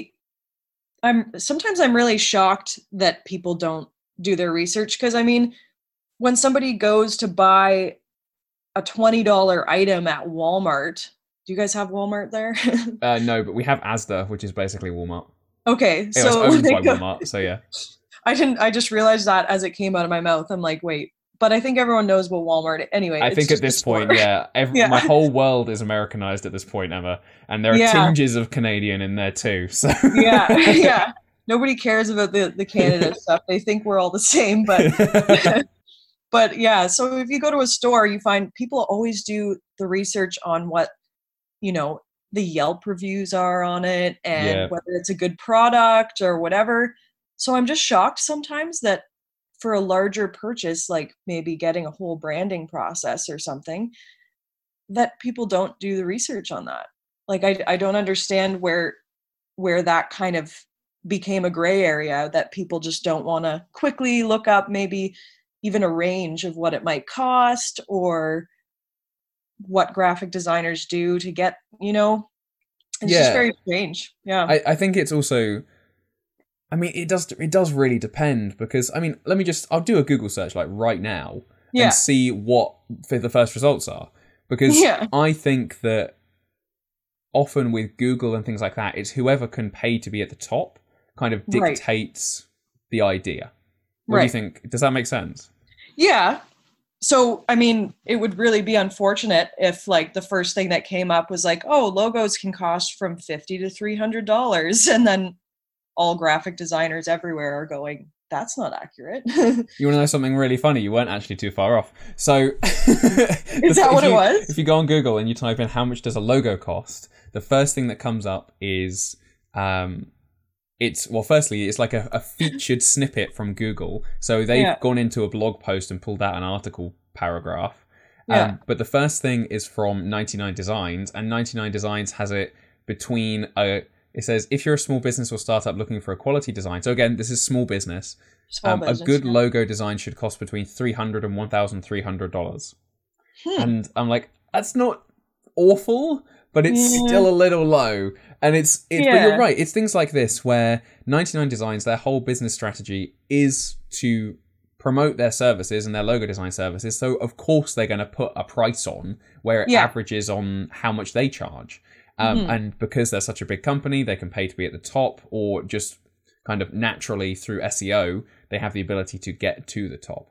Speaker 2: I'm sometimes I'm really shocked that people don't do their research, because I mean, when somebody goes to buy a $20 item at Walmart, do you guys have Walmart there?
Speaker 1: No, but we have Asda, which is basically Walmart.
Speaker 2: Okay,
Speaker 1: It was
Speaker 2: so when
Speaker 1: owned
Speaker 2: they
Speaker 1: by
Speaker 2: go,
Speaker 1: Walmart, so yeah.
Speaker 2: I just realized that as it came out of my mouth. I'm like, wait, but I think everyone knows what Walmart. Anyway,
Speaker 1: I
Speaker 2: it's
Speaker 1: think at
Speaker 2: just a
Speaker 1: this point,
Speaker 2: store.
Speaker 1: yeah, my
Speaker 2: Yeah.
Speaker 1: whole world is Americanized at this point, Emma, and there are
Speaker 2: Yeah.
Speaker 1: tinges of Canadian in there too. So,
Speaker 2: Yeah. Yeah. Nobody cares about the Canada stuff. They think we're all the same, but but yeah, so if you go to a store, you find people always do the research on what, you know, the Yelp reviews are on it and
Speaker 1: yeah,
Speaker 2: whether it's a good product or whatever. So I'm just shocked sometimes that for a larger purchase, like maybe getting a whole branding process or something, that people don't do the research on that. Like I don't understand where that kind of became a gray area, that people just don't want to quickly look up maybe even a range of what it might cost or what graphic designers do to get, it's just
Speaker 1: yeah.
Speaker 2: very strange. Yeah.
Speaker 1: I think it's also. I mean, it does really depend because I mean, I'll do a Google search like right now and
Speaker 2: Yeah.
Speaker 1: see what the first results are, because
Speaker 2: Yeah.
Speaker 1: I think that often with Google and things like that, it's whoever can pay to be at the top kind of
Speaker 2: Right.
Speaker 1: dictates the idea. What do you
Speaker 2: Right.
Speaker 1: think? Does that make sense?
Speaker 2: Yeah. So, I mean, it would really be unfortunate if like the first thing that came up was like, oh, logos can cost from 50 to $300, and then all graphic designers everywhere are going, that's not accurate.
Speaker 1: You want to know something really funny? You weren't actually too far off. So,
Speaker 2: Is that what it
Speaker 1: if
Speaker 2: was?
Speaker 1: you go on Google and you type in how much does a logo cost, the first thing that comes up is it's, well, firstly, it's like a featured snippet from Google. So they've
Speaker 2: Yeah.
Speaker 1: gone into a blog post and pulled out an article paragraph.
Speaker 2: Yeah.
Speaker 1: But the first thing is from 99 Designs, and 99 Designs has it between a. It says, if you're a small business or startup looking for a quality design. So again, this is small business.
Speaker 2: Small
Speaker 1: A
Speaker 2: business.
Speaker 1: good
Speaker 2: Yeah.
Speaker 1: logo design should cost between $300 and $1,300.
Speaker 2: Hmm.
Speaker 1: And I'm like, that's not awful, but it's
Speaker 2: Yeah.
Speaker 1: still a little low. And but you're
Speaker 2: Yeah.
Speaker 1: right. It's things like this where 99 Designs, their whole business strategy is to promote their services and their logo design services. So of course they're going to put a price on where it
Speaker 2: Yeah.
Speaker 1: averages on how much they charge.
Speaker 2: Hmm.
Speaker 1: And because they're such a big company, they can pay to be at the top, or just kind of naturally through SEO, they have the ability to get to the top.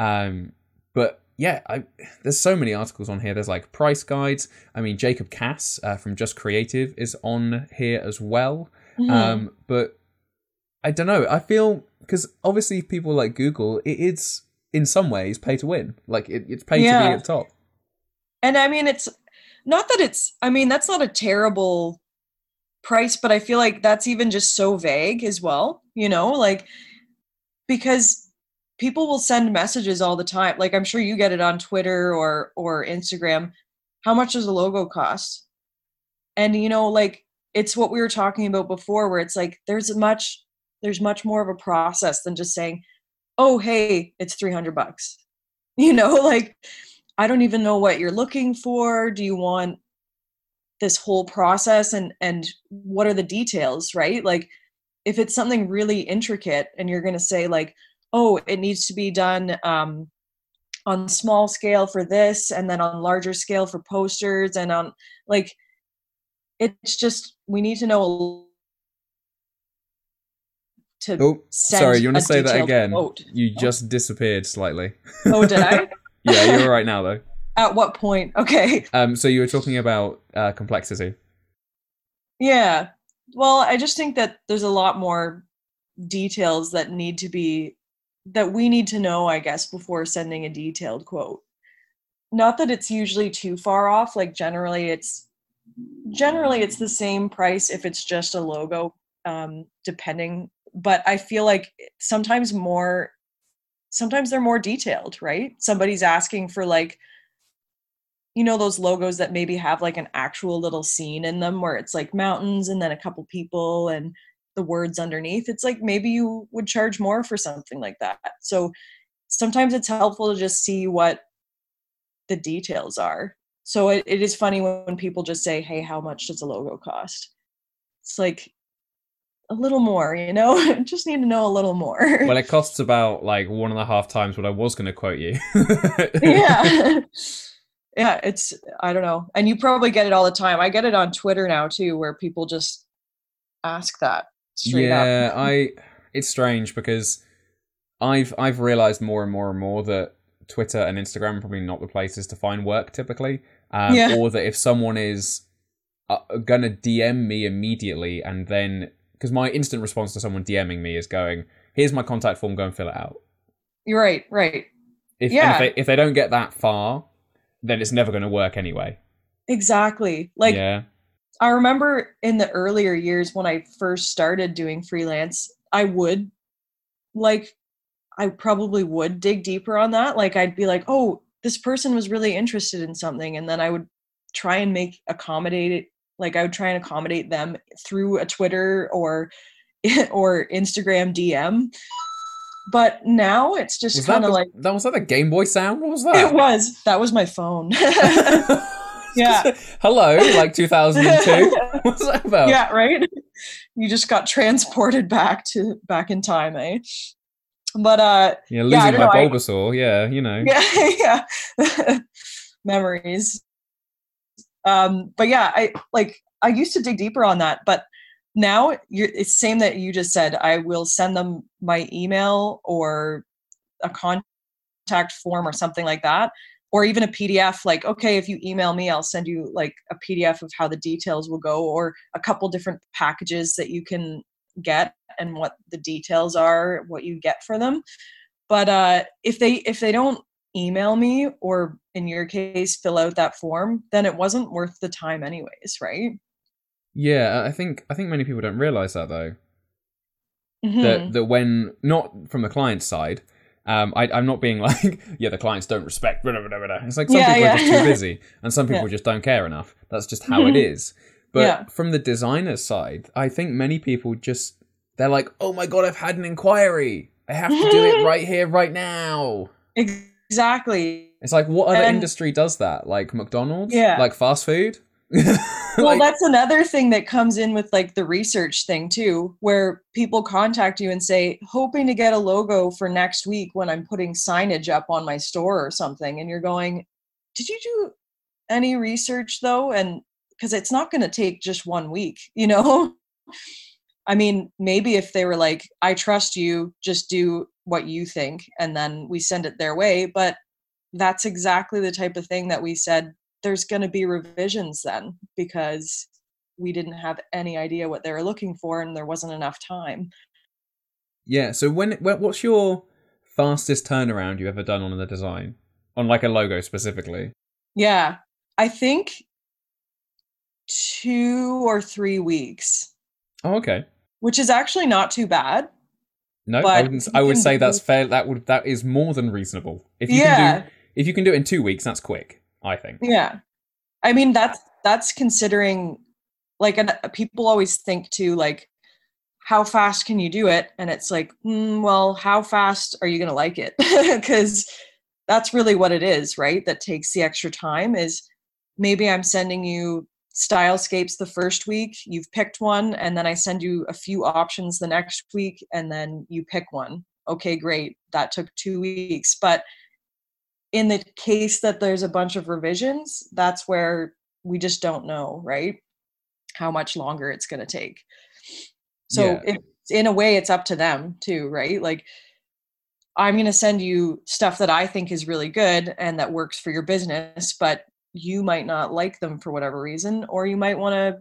Speaker 1: But yeah, there's so many articles on here. There's like price guides. I mean, Jacob Cass from Just Creative is on here as well.
Speaker 2: Hmm.
Speaker 1: But I don't know. I feel, because obviously people like Google, it is in some ways pay to win. Like it's pay to be
Speaker 2: Yeah.
Speaker 1: at the top.
Speaker 2: And I mean, it's not that I mean, that's not a terrible price, but I feel like that's even just so vague as well, like, because people will send messages all the time. Like, I'm sure you get it on Twitter or Instagram. How much does a logo cost? And, like, it's what we were talking about before, where it's like there's much more of a process than just saying, oh, hey, it's $300. Like, I don't even know what you're looking for. Do you want this whole process, and what are the details, right? Like, if it's something really intricate and you're going to say like, oh, it needs to be done on small scale for this, and then on larger scale for posters, and on, like, it's just, we need to know to
Speaker 1: Oh, sorry,
Speaker 2: send
Speaker 1: you want
Speaker 2: a
Speaker 1: to say that
Speaker 2: detailed
Speaker 1: again?
Speaker 2: quote.
Speaker 1: You just disappeared slightly.
Speaker 2: Oh, did I?
Speaker 1: Yeah, you're all right now, though.
Speaker 2: At what point? Okay.
Speaker 1: So you were talking about complexity.
Speaker 2: Yeah. Well, I just think that there's a lot more details that we need to know, I guess, before sending a detailed quote. Not that it's usually too far off. Like, generally it's the same price if it's just a logo, depending. But I feel like sometimes they're more detailed, right? Somebody's asking for, like, those logos that maybe have like an actual little scene in them, where it's like mountains and then a couple people and the words underneath. It's like, maybe you would charge more for something like that. So sometimes it's helpful to just see what the details are. So it is funny when people just say, hey, how much does a logo cost? It's like, a little more, just need to know a little more.
Speaker 1: Well, it costs about like 1.5 times what I was going to quote you.
Speaker 2: Yeah. Yeah, I don't know. And you probably get it all the time. I get it on Twitter now too, where people just ask that straight up.
Speaker 1: Yeah, it's strange because I've realized more and more and more that Twitter and Instagram are probably not the places to find work typically.
Speaker 2: Yeah.
Speaker 1: Or that if someone is gonna DM me immediately, and then, because my instant response to someone DMing me is going, here's my contact form, go and fill it out.
Speaker 2: You're right.
Speaker 1: If they don't get that far, then it's never going to work anyway.
Speaker 2: Exactly. Like,
Speaker 1: yeah.
Speaker 2: I remember in the earlier years when I first started doing freelance, I probably would dig deeper on that. Like, I'd be like, oh, this person was really interested in something. And then I would try and accommodate them through a Twitter or Instagram DM. But now it's just kind of like...
Speaker 1: Was that a Game Boy sound? What was that?
Speaker 2: It was. That was my phone. Yeah.
Speaker 1: Hello, like 2002? What's that about?
Speaker 2: Yeah, right? You just got transported back in time, eh? But
Speaker 1: losing my Bulbasaur,
Speaker 2: Yeah. Memories. But yeah, I used to dig deeper on that, but now it's the same that you just said. I will send them my email or a contact form or something like that, or even a PDF. Like, okay, if you email me, I'll send you like a PDF of how the details will go, or a couple different packages that you can get and what the details are, what you get for them. But if they don't email me, or in your case, fill out that form, then it wasn't worth the time anyways, right?
Speaker 1: Yeah, I think many people don't realize that though.
Speaker 2: Mm-hmm.
Speaker 1: That when, not from the client's side, I'm not being like, yeah, the clients don't respect, blah, blah, blah, blah. It's like some people are just too busy, and some people just don't care enough. That's just how it is. But from the designer's side, I think many people they're like, oh my god, I've had an inquiry. I have to do it right here, right now.
Speaker 2: Exactly.
Speaker 1: It's like, what other industry does that? Like McDonald's?
Speaker 2: Yeah.
Speaker 1: Like fast food?
Speaker 2: Well, that's another thing that comes in with like the research thing too, where people contact you and say, hoping to get a logo for next week when I'm putting signage up on my store or something. And you're going, did you do any research though? And because it's not going to take just 1 week, I mean, maybe if they were like, I trust you, just do what you think, and then we send it their way. But that's exactly the type of thing that we said, there's going to be revisions then, because we didn't have any idea what they were looking for and there wasn't enough time.
Speaker 1: Yeah. So what's your fastest turnaround you've ever done on the design, on like a logo specifically?
Speaker 2: Yeah, I think 2 or 3 weeks.
Speaker 1: Oh, okay.
Speaker 2: Which is actually not too bad.
Speaker 1: No, I would say that's fair. That is more than reasonable. If you can do it in 2 weeks, that's quick, I think.
Speaker 2: Yeah. I mean, that's considering like, and people always think too, like, how fast can you do it? And it's like, well, how fast are you going to like it? Because that's really what it is, right? That takes the extra time is maybe I'm sending you stylescapes the first week, you've picked one, and then I send you a few options the next week, and then you pick one. Okay, great. That took 2 weeks. But in the case that there's a bunch of revisions, that's where we just don't know, right? How much longer it's going to take. So
Speaker 1: Yeah.
Speaker 2: in a way, it's up to them too, right? Like, I'm going to send you stuff that I think is really good and that works for your business, but you might not like them for whatever reason, or you might want to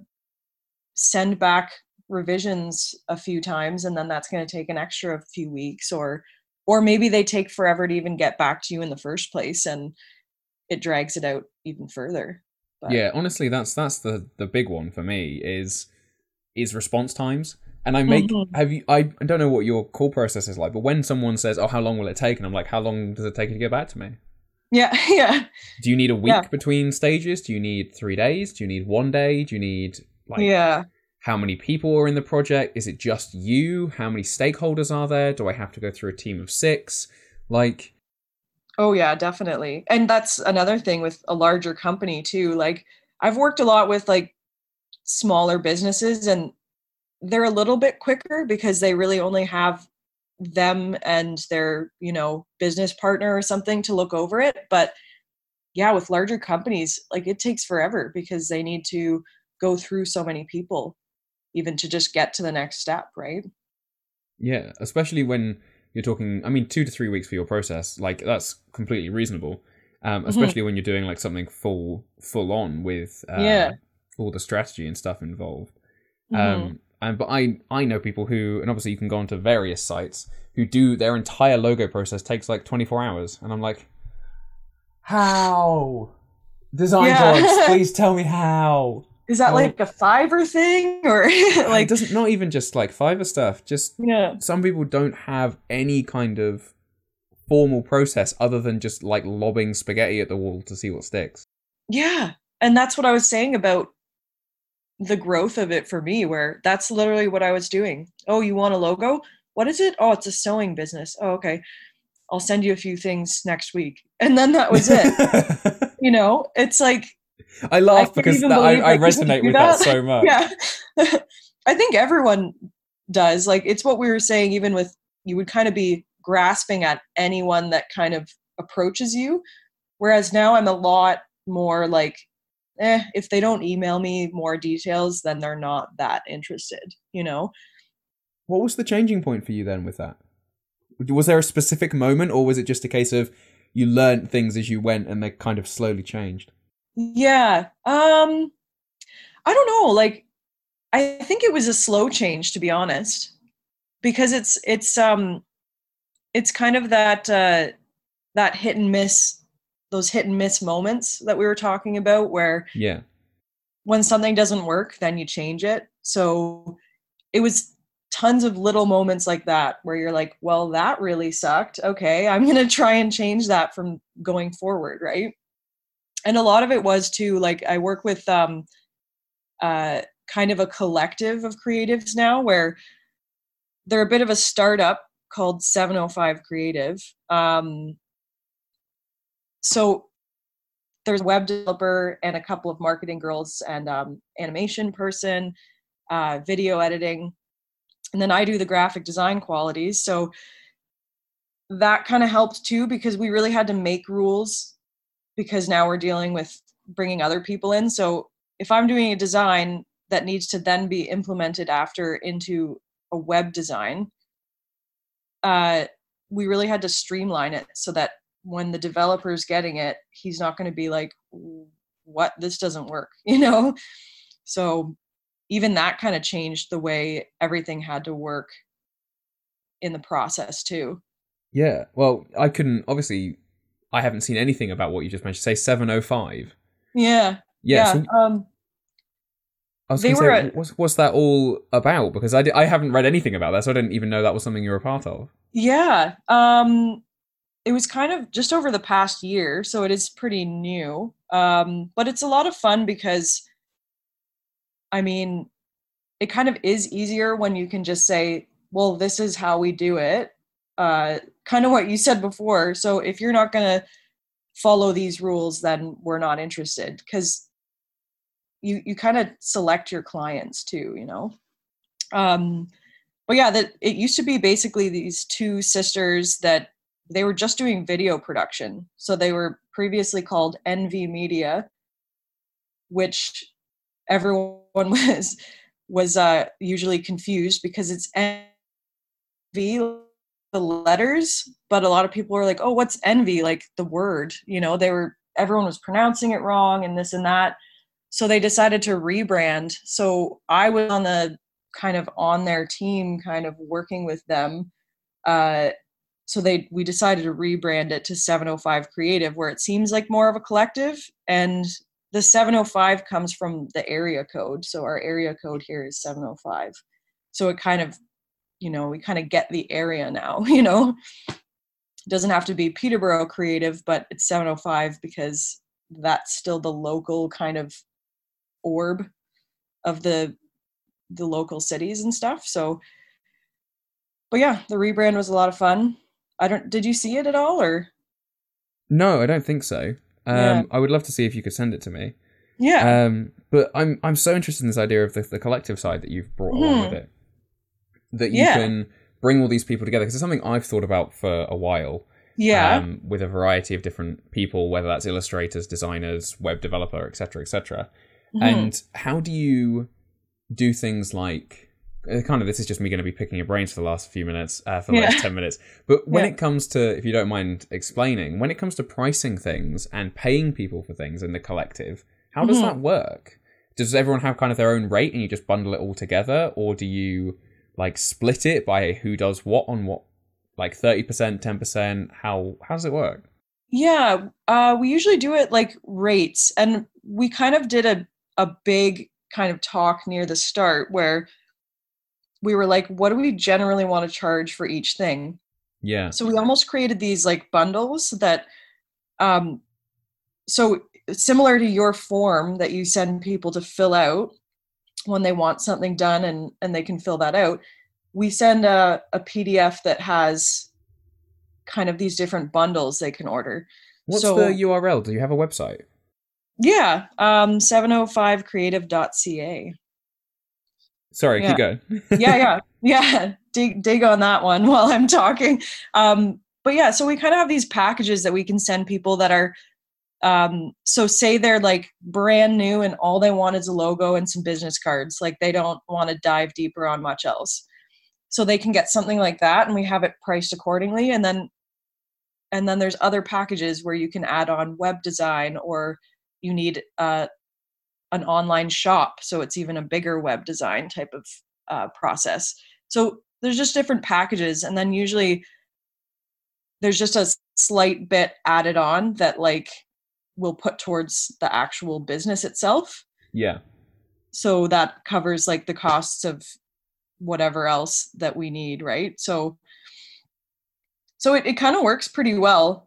Speaker 2: send back revisions a few times, and then that's going to take an extra few weeks, or maybe they take forever to even get back to you in the first place, and it drags it out even further. But
Speaker 1: Yeah, honestly, that's the big one for me is response times. And I make
Speaker 2: Mhm.
Speaker 1: have you I don't know what your call process is like, but when someone says, "Oh, how long will it take?" and I'm like, "How long does it take you to get back to me?"
Speaker 2: Yeah, yeah,
Speaker 1: Do you need a
Speaker 2: yeah,
Speaker 1: week between stages? Do you need 3 days? Do you need one day? Do you need like
Speaker 2: yeah.
Speaker 1: how many people are in the project? Is it just you? How many stakeholders are there? Do I have to go through a team of 6? Like,
Speaker 2: Oh yeah, definitely. And that's another thing with a larger company too. Like, I've worked a lot with like smaller businesses, and they're a little bit quicker because they really only have them and their, business partner or something to look over it. But yeah, with larger companies, like, it takes forever because they need to go through so many people even to just get to the next step, right?
Speaker 1: yeah, especially when you're talking, I mean, 2 to 3 weeks for your process, like that's completely reasonable.
Speaker 2: Hmm.
Speaker 1: Especially when you're doing like something full on with
Speaker 2: Yeah.
Speaker 1: all the strategy and stuff involved.
Speaker 2: Hmm.
Speaker 1: And but I know people who, and obviously you can go onto various sites who do their entire logo process takes like 24 hours, and I'm like, how? Design gods,
Speaker 2: Yeah.
Speaker 1: please tell me how.
Speaker 2: Is that
Speaker 1: How
Speaker 2: like a Fiverr thing or
Speaker 1: it
Speaker 2: like,
Speaker 1: doesn't, not even just like Fiverr stuff, just
Speaker 2: yeah.
Speaker 1: some people don't have any kind of formal process other than just like lobbing spaghetti at the wall to see what sticks.
Speaker 2: Yeah. And that's what I was saying about the growth of it for me, where that's literally what I was doing. Oh, you want a logo? What is it? Oh, it's a sewing business. Oh, okay. I'll send you a few things next week. And then that was it. It's like,
Speaker 1: I
Speaker 2: I
Speaker 1: laugh
Speaker 2: can't
Speaker 1: because
Speaker 2: even
Speaker 1: that
Speaker 2: believe
Speaker 1: I
Speaker 2: I used to
Speaker 1: resonate
Speaker 2: do
Speaker 1: with that
Speaker 2: that.
Speaker 1: so much.
Speaker 2: Yeah. I think everyone does. Like, it's what we were saying, even with, you would kind of be grasping at anyone that kind of approaches you. Whereas now I'm a lot more like, if they don't email me more details, then they're not that interested, you know?
Speaker 1: What was the changing point for you then with that? Was there a specific moment, or was it just a case of you learned things as you went and they kind of slowly changed?
Speaker 2: Yeah. I don't know. Like, I think it was a slow change, to be honest, because it's kind of that hit and miss, those hit and miss moments that we were talking about, where
Speaker 1: Yeah.
Speaker 2: when something doesn't work, then you change it. So it was tons of little moments like that where you're like, well, that really sucked. Okay, I'm going to try and change that from going forward, right? And a lot of it was too, like, I work with uh kind of a collective of creatives now, where they're a bit of a startup called 705 Creative. So there's a web developer and a couple of marketing girls and animation person, video editing, and then I do the graphic design qualities. So that kind of helped too, because we really had to make rules, because now we're dealing with bringing other people in. So if I'm doing a design that needs to then be implemented after into a web design, uh, we really had to streamline it so that when the developer's getting it, he's not going to be like, what, this doesn't work, So even that kind of changed the way everything had to work in the process too.
Speaker 1: Yeah. Well, I couldn't, obviously, I haven't seen anything about what you just mentioned. Say 705.
Speaker 2: Yeah,
Speaker 1: Yeah.
Speaker 2: yeah.
Speaker 1: So I was going
Speaker 2: They
Speaker 1: to say,
Speaker 2: were a
Speaker 1: what's that all about? Because I haven't read anything about that, so I didn't even know that was something you were a part of.
Speaker 2: Yeah. It was kind of just over the past year, so it is pretty new. But it's a lot of fun because I mean, it kind of is easier when you can just say, well, this is how we do it. Kind of what you said before. So if you're not going to follow these rules, then we're not interested, because you kind of select your clients too, you know. But yeah, that it used to be basically these two sisters that they were just doing video production. So they were previously called NV Media, which everyone was usually confused because it's NV, the letters, but a lot of people were like, oh, what's envy, like the word, you know. Everyone was pronouncing it wrong and this and that, so they decided to rebrand. So I was on their team, kind of working with them. So we decided to rebrand it to 705 Creative, where it seems like more of a collective. And the 705 comes from the area code, so our area code here is 705. So it kind of, you know, we kind of get the area now, you know. It doesn't have to be Peterborough Creative, but it's 705 because that's still the local kind of orb of the local cities and stuff. So, but yeah, the rebrand was a lot of fun. Did you see it at all, or?
Speaker 1: No, I don't think so.
Speaker 2: Yeah.
Speaker 1: I would love to see if you could send it to me.
Speaker 2: Yeah.
Speaker 1: But I'm so interested in this idea of the collective side that you've brought along with it. That you can bring all these people together, because it's something I've thought about for a while.
Speaker 2: Yeah.
Speaker 1: With a variety of different people, whether that's illustrators, designers, web developer, etc., etc. And how do you do things like, kind of, this is just me going to be picking your brains for the last few minutes, for the last 10 minutes. But when it comes to, if you don't mind explaining, when it comes to pricing things and paying people for things in the collective, how does that work? Does everyone have kind of their own rate and you just bundle it all together? Or do you like split it by who does what on what, like 30%, 10%? How does it work?
Speaker 2: Yeah, we usually do it like rates. And we kind of did a big kind of talk near the start where we were like, what do we generally want to charge for each thing?
Speaker 1: Yeah.
Speaker 2: So we almost created these like bundles that, so similar to your form that you send people to fill out when they want something done, and they can fill that out. We send a PDF that has kind of these different bundles they can order.
Speaker 1: What's the URL? Do you have a website?
Speaker 2: Yeah, 705creative.ca.
Speaker 1: Sorry, keep going.
Speaker 2: Yeah. Dig on that one while I'm talking. But yeah, so we kind of have these packages that we can send people that are, so say they're like brand new and all they want is a logo and some business cards. Like they don't want to dive deeper on much else. So they can get something like that, and we have it priced accordingly. And then there's other packages where you can add on web design, or you need an online shop, so it's even a bigger web design type of process. So there's just different packages, and then usually there's just a slight bit added on that like we'll put towards the actual business itself.
Speaker 1: Yeah.
Speaker 2: So that covers like the costs of whatever else that we need, right? So it kind of works pretty well.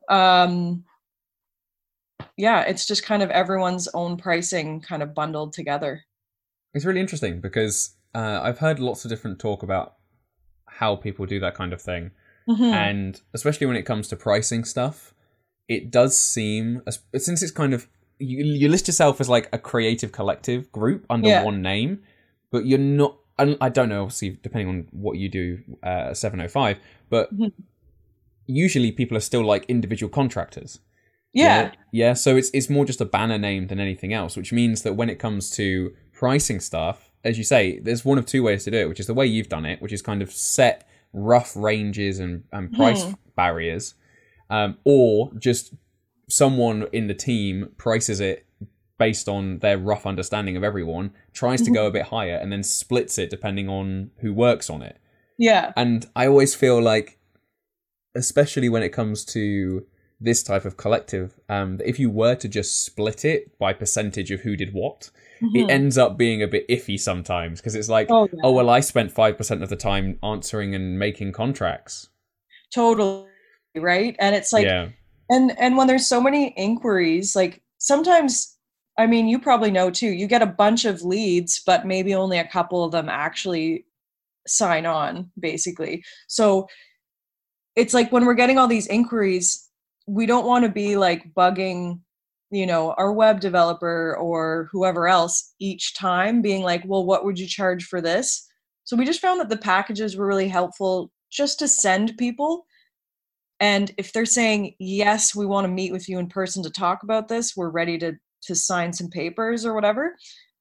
Speaker 2: Yeah, it's just kind of everyone's own pricing kind of bundled together.
Speaker 1: It's really interesting because I've heard lots of different talk about how people do that kind of thing. And especially when it comes to pricing stuff, it does seem, since it's kind of, you list yourself as like a creative collective group under one name, but you're not, I don't know, obviously, depending on what you do at 705, but usually people are still like individual contractors. Yeah. So it's more just a banner name than anything else, which means that when it comes to pricing stuff, as you say, there's one of two ways to do it, which is the way you've done it, which is kind of set rough ranges and price barriers, or just someone in the team prices it based on their rough understanding of everyone, tries to go a bit higher, and then splits it depending on who works on it.
Speaker 2: Yeah.
Speaker 1: And I always feel like, especially when it comes to this type of collective, if you were to just split it by percentage of who did what, it ends up being a bit iffy sometimes, because it's like, oh, well, I spent 5% of the time answering and making contracts.
Speaker 2: Totally, right? And it's like, and when there's so many inquiries, like sometimes I mean, you probably know too, you get a bunch of leads, but maybe only a couple of them actually sign on, basically. So it's like when we're getting all these inquiries, we don't want to be like bugging, our web developer or whoever else each time, being like, well, what would you charge for this? So we just found that the packages were really helpful just to send people. And if they're saying, yes, we want to meet with you in person to talk about this, we're ready to sign some papers or whatever,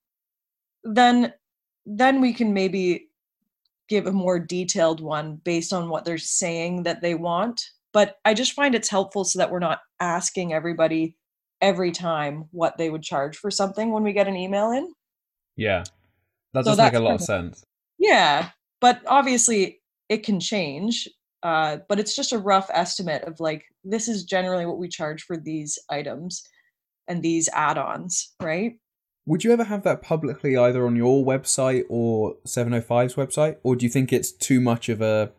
Speaker 2: then we can maybe give a more detailed one based on what they're saying that they want. But I just find it's helpful so that we're not asking everybody every time what they would charge for something when we get an email in.
Speaker 1: Yeah, that
Speaker 2: So
Speaker 1: does make a
Speaker 2: that's
Speaker 1: lot of sense.
Speaker 2: yeah, but obviously it can change. But it's just a rough estimate of like, this is generally what we charge for these items and these add-ons, right?
Speaker 1: Would you ever have that publicly either on your website or 705's website, or do you think it's too much of a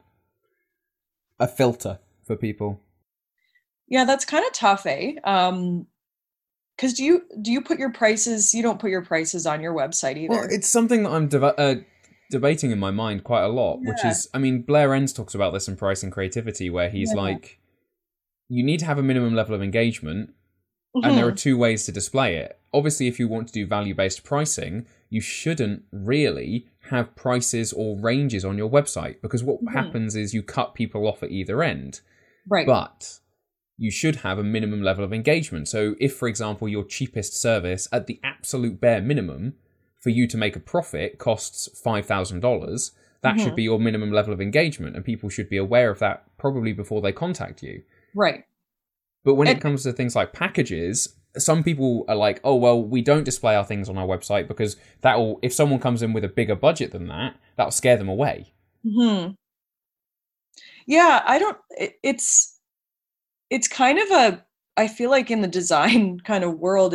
Speaker 1: filter for people?
Speaker 2: Yeah, that's kind of tough, eh? Because do you put your prices? You don't put your prices on your website
Speaker 1: Well,
Speaker 2: either.
Speaker 1: it's something that I'm debating in my mind quite a lot, which
Speaker 2: Yeah.
Speaker 1: is, I mean, Blair Enns talks about this in Price and Creativity, where he's
Speaker 2: Yeah.
Speaker 1: like, you need to have a minimum level of engagement, and there are
Speaker 2: Mhm.
Speaker 1: two ways to display it. Obviously, if you want to do value-based pricing, you shouldn't really have prices or ranges on your website, because what
Speaker 2: Mhm.
Speaker 1: happens is you cut people off at either end.
Speaker 2: Right.
Speaker 1: But you should have a minimum level of engagement. So if, for example, your cheapest service at the absolute bare minimum for you to make a profit costs $5,000, that should
Speaker 2: Mhm.
Speaker 1: be your minimum level of engagement, and people should be aware of that probably before they contact you.
Speaker 2: Right.
Speaker 1: But when it
Speaker 2: And
Speaker 1: comes to things like packages, some people are like, oh, well, we don't display our things on our website because that'll, if someone comes in with a bigger budget than that, that'll scare them away.
Speaker 2: mhm. Yeah, I don't. It's kind of a. I feel like in the design kind of world,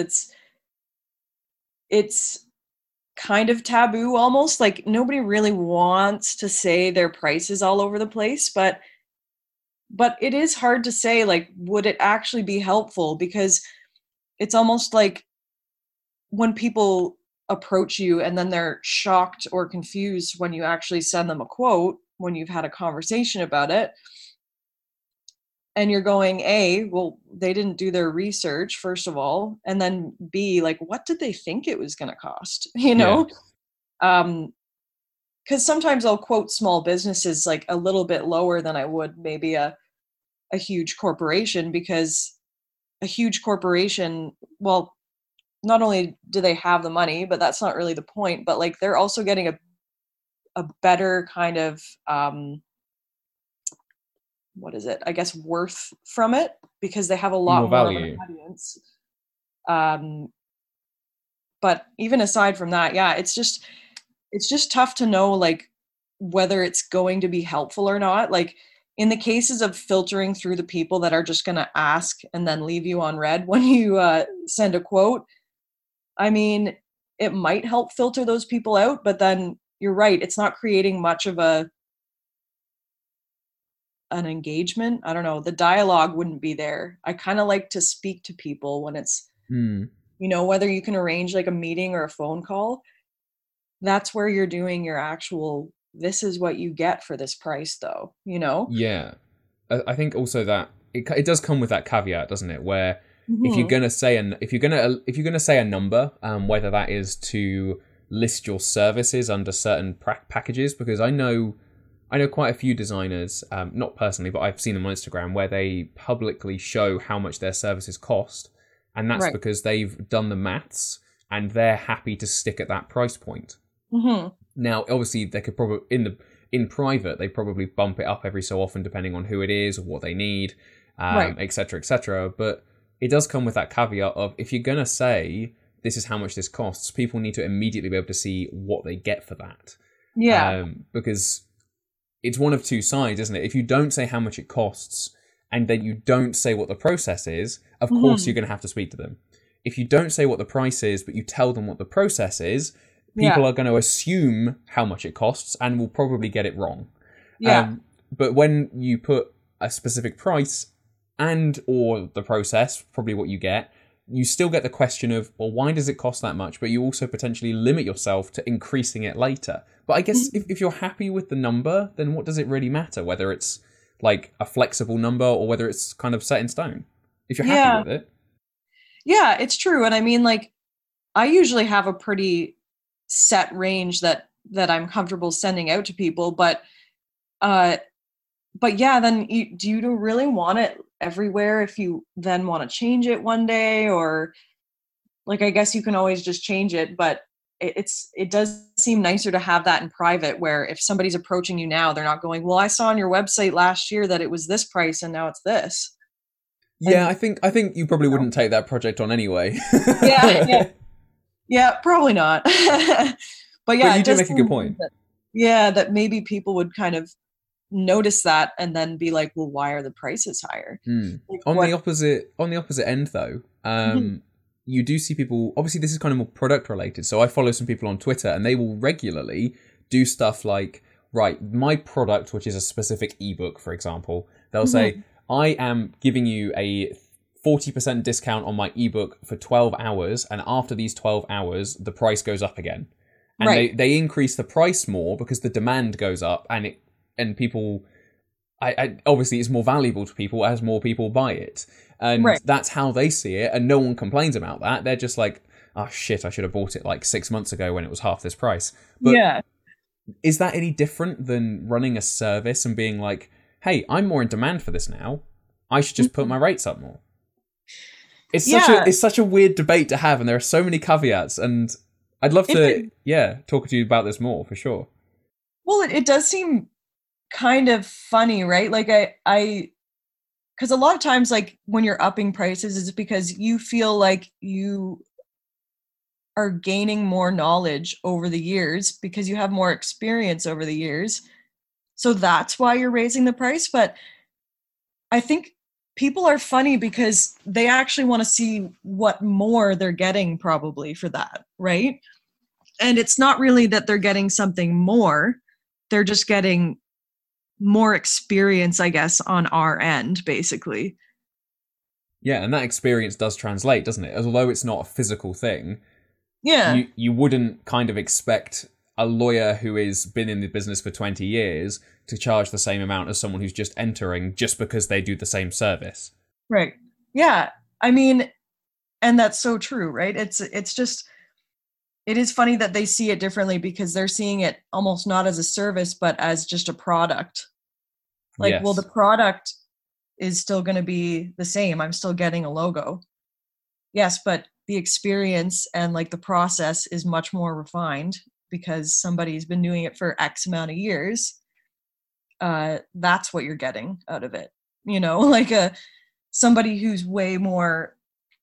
Speaker 2: it's kind of taboo almost. Like nobody really wants to say their prices all over the place, but it is hard to say like, would it actually be helpful? Because it's almost like when people approach you and then they're shocked or confused when you actually send them a quote when you've had a conversation about it, and you're going, A, well, they didn't do their research, first of all, and then B, like, what did they think it was going to cost?
Speaker 1: Yeah.
Speaker 2: Um, because sometimes I'll quote small businesses like a little bit lower than I would maybe a huge corporation, because a huge corporation, well, not only do they have the money, but that's not really the point, but like they're also getting a better kind of what is it? I guess worth from it, because they have a
Speaker 1: More
Speaker 2: lot more of an
Speaker 1: value.
Speaker 2: audience. Um, but even aside from that, yeah, it's just tough to know like whether it's going to be helpful or not. Like in the cases of filtering through the people that are just going to ask and then leave you on red when you send a quote, I mean, it might help filter those people out, but then you're right, it's not creating much of an engagement. I don't know, the dialogue wouldn't be there. I kind of like to speak to people when it's,
Speaker 1: Hmm.
Speaker 2: whether you can arrange like a meeting or a phone call, that's where you're doing your actual, this is what you get for this price though, you know?
Speaker 1: Yeah. I think also that it does come with that caveat, doesn't it? Where if you're
Speaker 2: Mhm.
Speaker 1: gonna say if you're gonna say a number, whether that is to list your services under certain packages, because I know quite a few designers, not personally, but I've seen them on Instagram where they publicly show how much their services cost, and that's
Speaker 2: Right.
Speaker 1: because they've done the maths and they're happy to stick at that price point.
Speaker 2: Mhm.
Speaker 1: Now, obviously, they could probably in private they probably bump it up every so often depending on who it is or what they need,
Speaker 2: Right.
Speaker 1: etc., etc. But it does come with that caveat of if you're gonna say this is how much this costs, people need to immediately be able to see what they get for that,
Speaker 2: Yeah.
Speaker 1: because it's one of two sides, isn't it? If you don't say how much it costs and then you don't say what the process is, of course you're
Speaker 2: Mhm.
Speaker 1: going to have to speak to them. If you don't say what the price is, but you tell them what the process is, people
Speaker 2: Yeah.
Speaker 1: are going to assume how much it costs and will probably get it wrong.
Speaker 2: Yeah.
Speaker 1: But when you put a specific price and or the process, probably what you get, you still get the question of, well, why does it cost that much? But you also potentially limit yourself to increasing it later. But I guess if you're happy with the number, then what does it really matter? Whether it's like a flexible number or whether it's kind of set in stone. If you're happy with it.
Speaker 2: Yeah, it's true. And I mean, like, I usually have a pretty set range that I'm comfortable sending out to people, but yeah, then do you really want it everywhere if you then want to change it one day? Or like, I guess you can always just change it, but it does seem nicer to have that in private, where if somebody's approaching you now, they're not going, well, I saw on your website last year that it was this price and now it's this.
Speaker 1: Yeah, and, I think you probably wouldn't take that project on anyway.
Speaker 2: Yeah, probably not. But yeah,
Speaker 1: but you do make a good point.
Speaker 2: That maybe people would kind of notice that and then be like, well, why are the prices higher?
Speaker 1: Like, on the opposite end though, you do see people, obviously this is kind of more product related, so I follow some people on Twitter and they will regularly do stuff like, right, my product, which is a specific ebook, for example, they'll say, I am giving you a 40% discount on my ebook for 12 hours, and after these 12 hours, the price goes up again. And they increase the price more because the demand goes up, and people, I obviously it's more valuable to people as more people buy it. And that's how they see it, and no one complains about that. They're just like, oh shit, I should have bought it like 6 months ago when it was half this price. But is that any different than running a service and being like, hey, I'm more in demand for this now, I should just put my rates up more? It's such a weird debate to have, and there are so many caveats, and I'd love to talk to you about this more for sure.
Speaker 2: Well, it does seem kind of funny, right? Like I because a lot of times, like, when you're upping prices, it's because you feel like you are gaining more knowledge over the years because you have more experience over the years. So that's why you're raising the price. But I think people are funny because they actually want to see what more they're getting probably for that, right? And it's not really that they're getting something more. They're just getting more experience, I guess, on our end, basically.
Speaker 1: Yeah, and that experience does translate, doesn't it? Although it's not a physical thing.
Speaker 2: Yeah.
Speaker 1: You wouldn't kind of expect a lawyer who has been in the business for 20 years to charge the same amount as someone who's just entering just because they do the same service.
Speaker 2: Right. Yeah. I mean, and that's so true, right? It's just, it is funny that they see it differently because they're seeing it almost not as a service, but as just a product. Like, well, the product is still going to be the same. I'm still getting a logo. Yes, but the experience and like the process is much more refined because somebody's been doing it for X amount of years. That's what you're getting out of it. You know, like somebody who's way more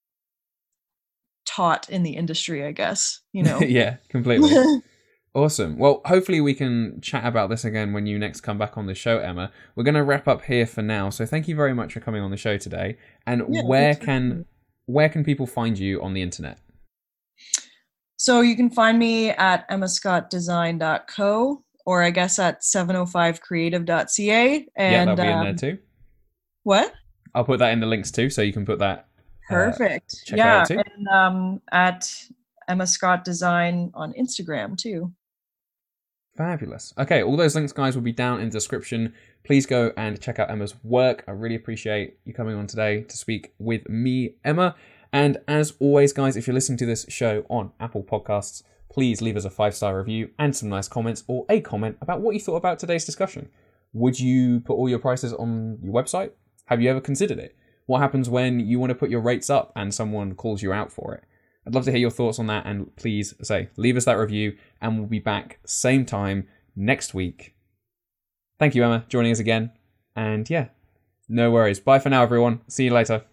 Speaker 2: taught in the industry, I guess, you know.
Speaker 1: Yeah, completely. Awesome. Well, hopefully we can chat about this again when you next come back on the show, Emma. We're going to wrap up here for now. So thank you very much for coming on the show today. And where can people find you on the internet?
Speaker 2: So you can find me at emmascottdesign.co, or I guess at 705creative.ca. And
Speaker 1: that'll be in there too.
Speaker 2: What?
Speaker 1: I'll put that in the links too, so you can put that.
Speaker 2: Perfect.
Speaker 1: Check it out too.
Speaker 2: And at Emma Scott Design on Instagram too.
Speaker 1: Fabulous. Okay, all those links, guys, will be down in the description. Please go and check out Emma's work. I really appreciate you coming on today to speak with me, Emma. And as always, guys, if you're listening to this show on Apple Podcasts, please leave us a 5-star review and some nice comments, or a comment about what you thought about today's discussion. Would you put all your prices on your website? Have you ever considered it? What happens when you want to put your rates up and someone calls you out for it? I'd love to hear your thoughts on that, and please leave us that review, and we'll be back same time next week. Thank you, Emma, joining us again. And yeah, no worries. Bye for now, everyone. See you later.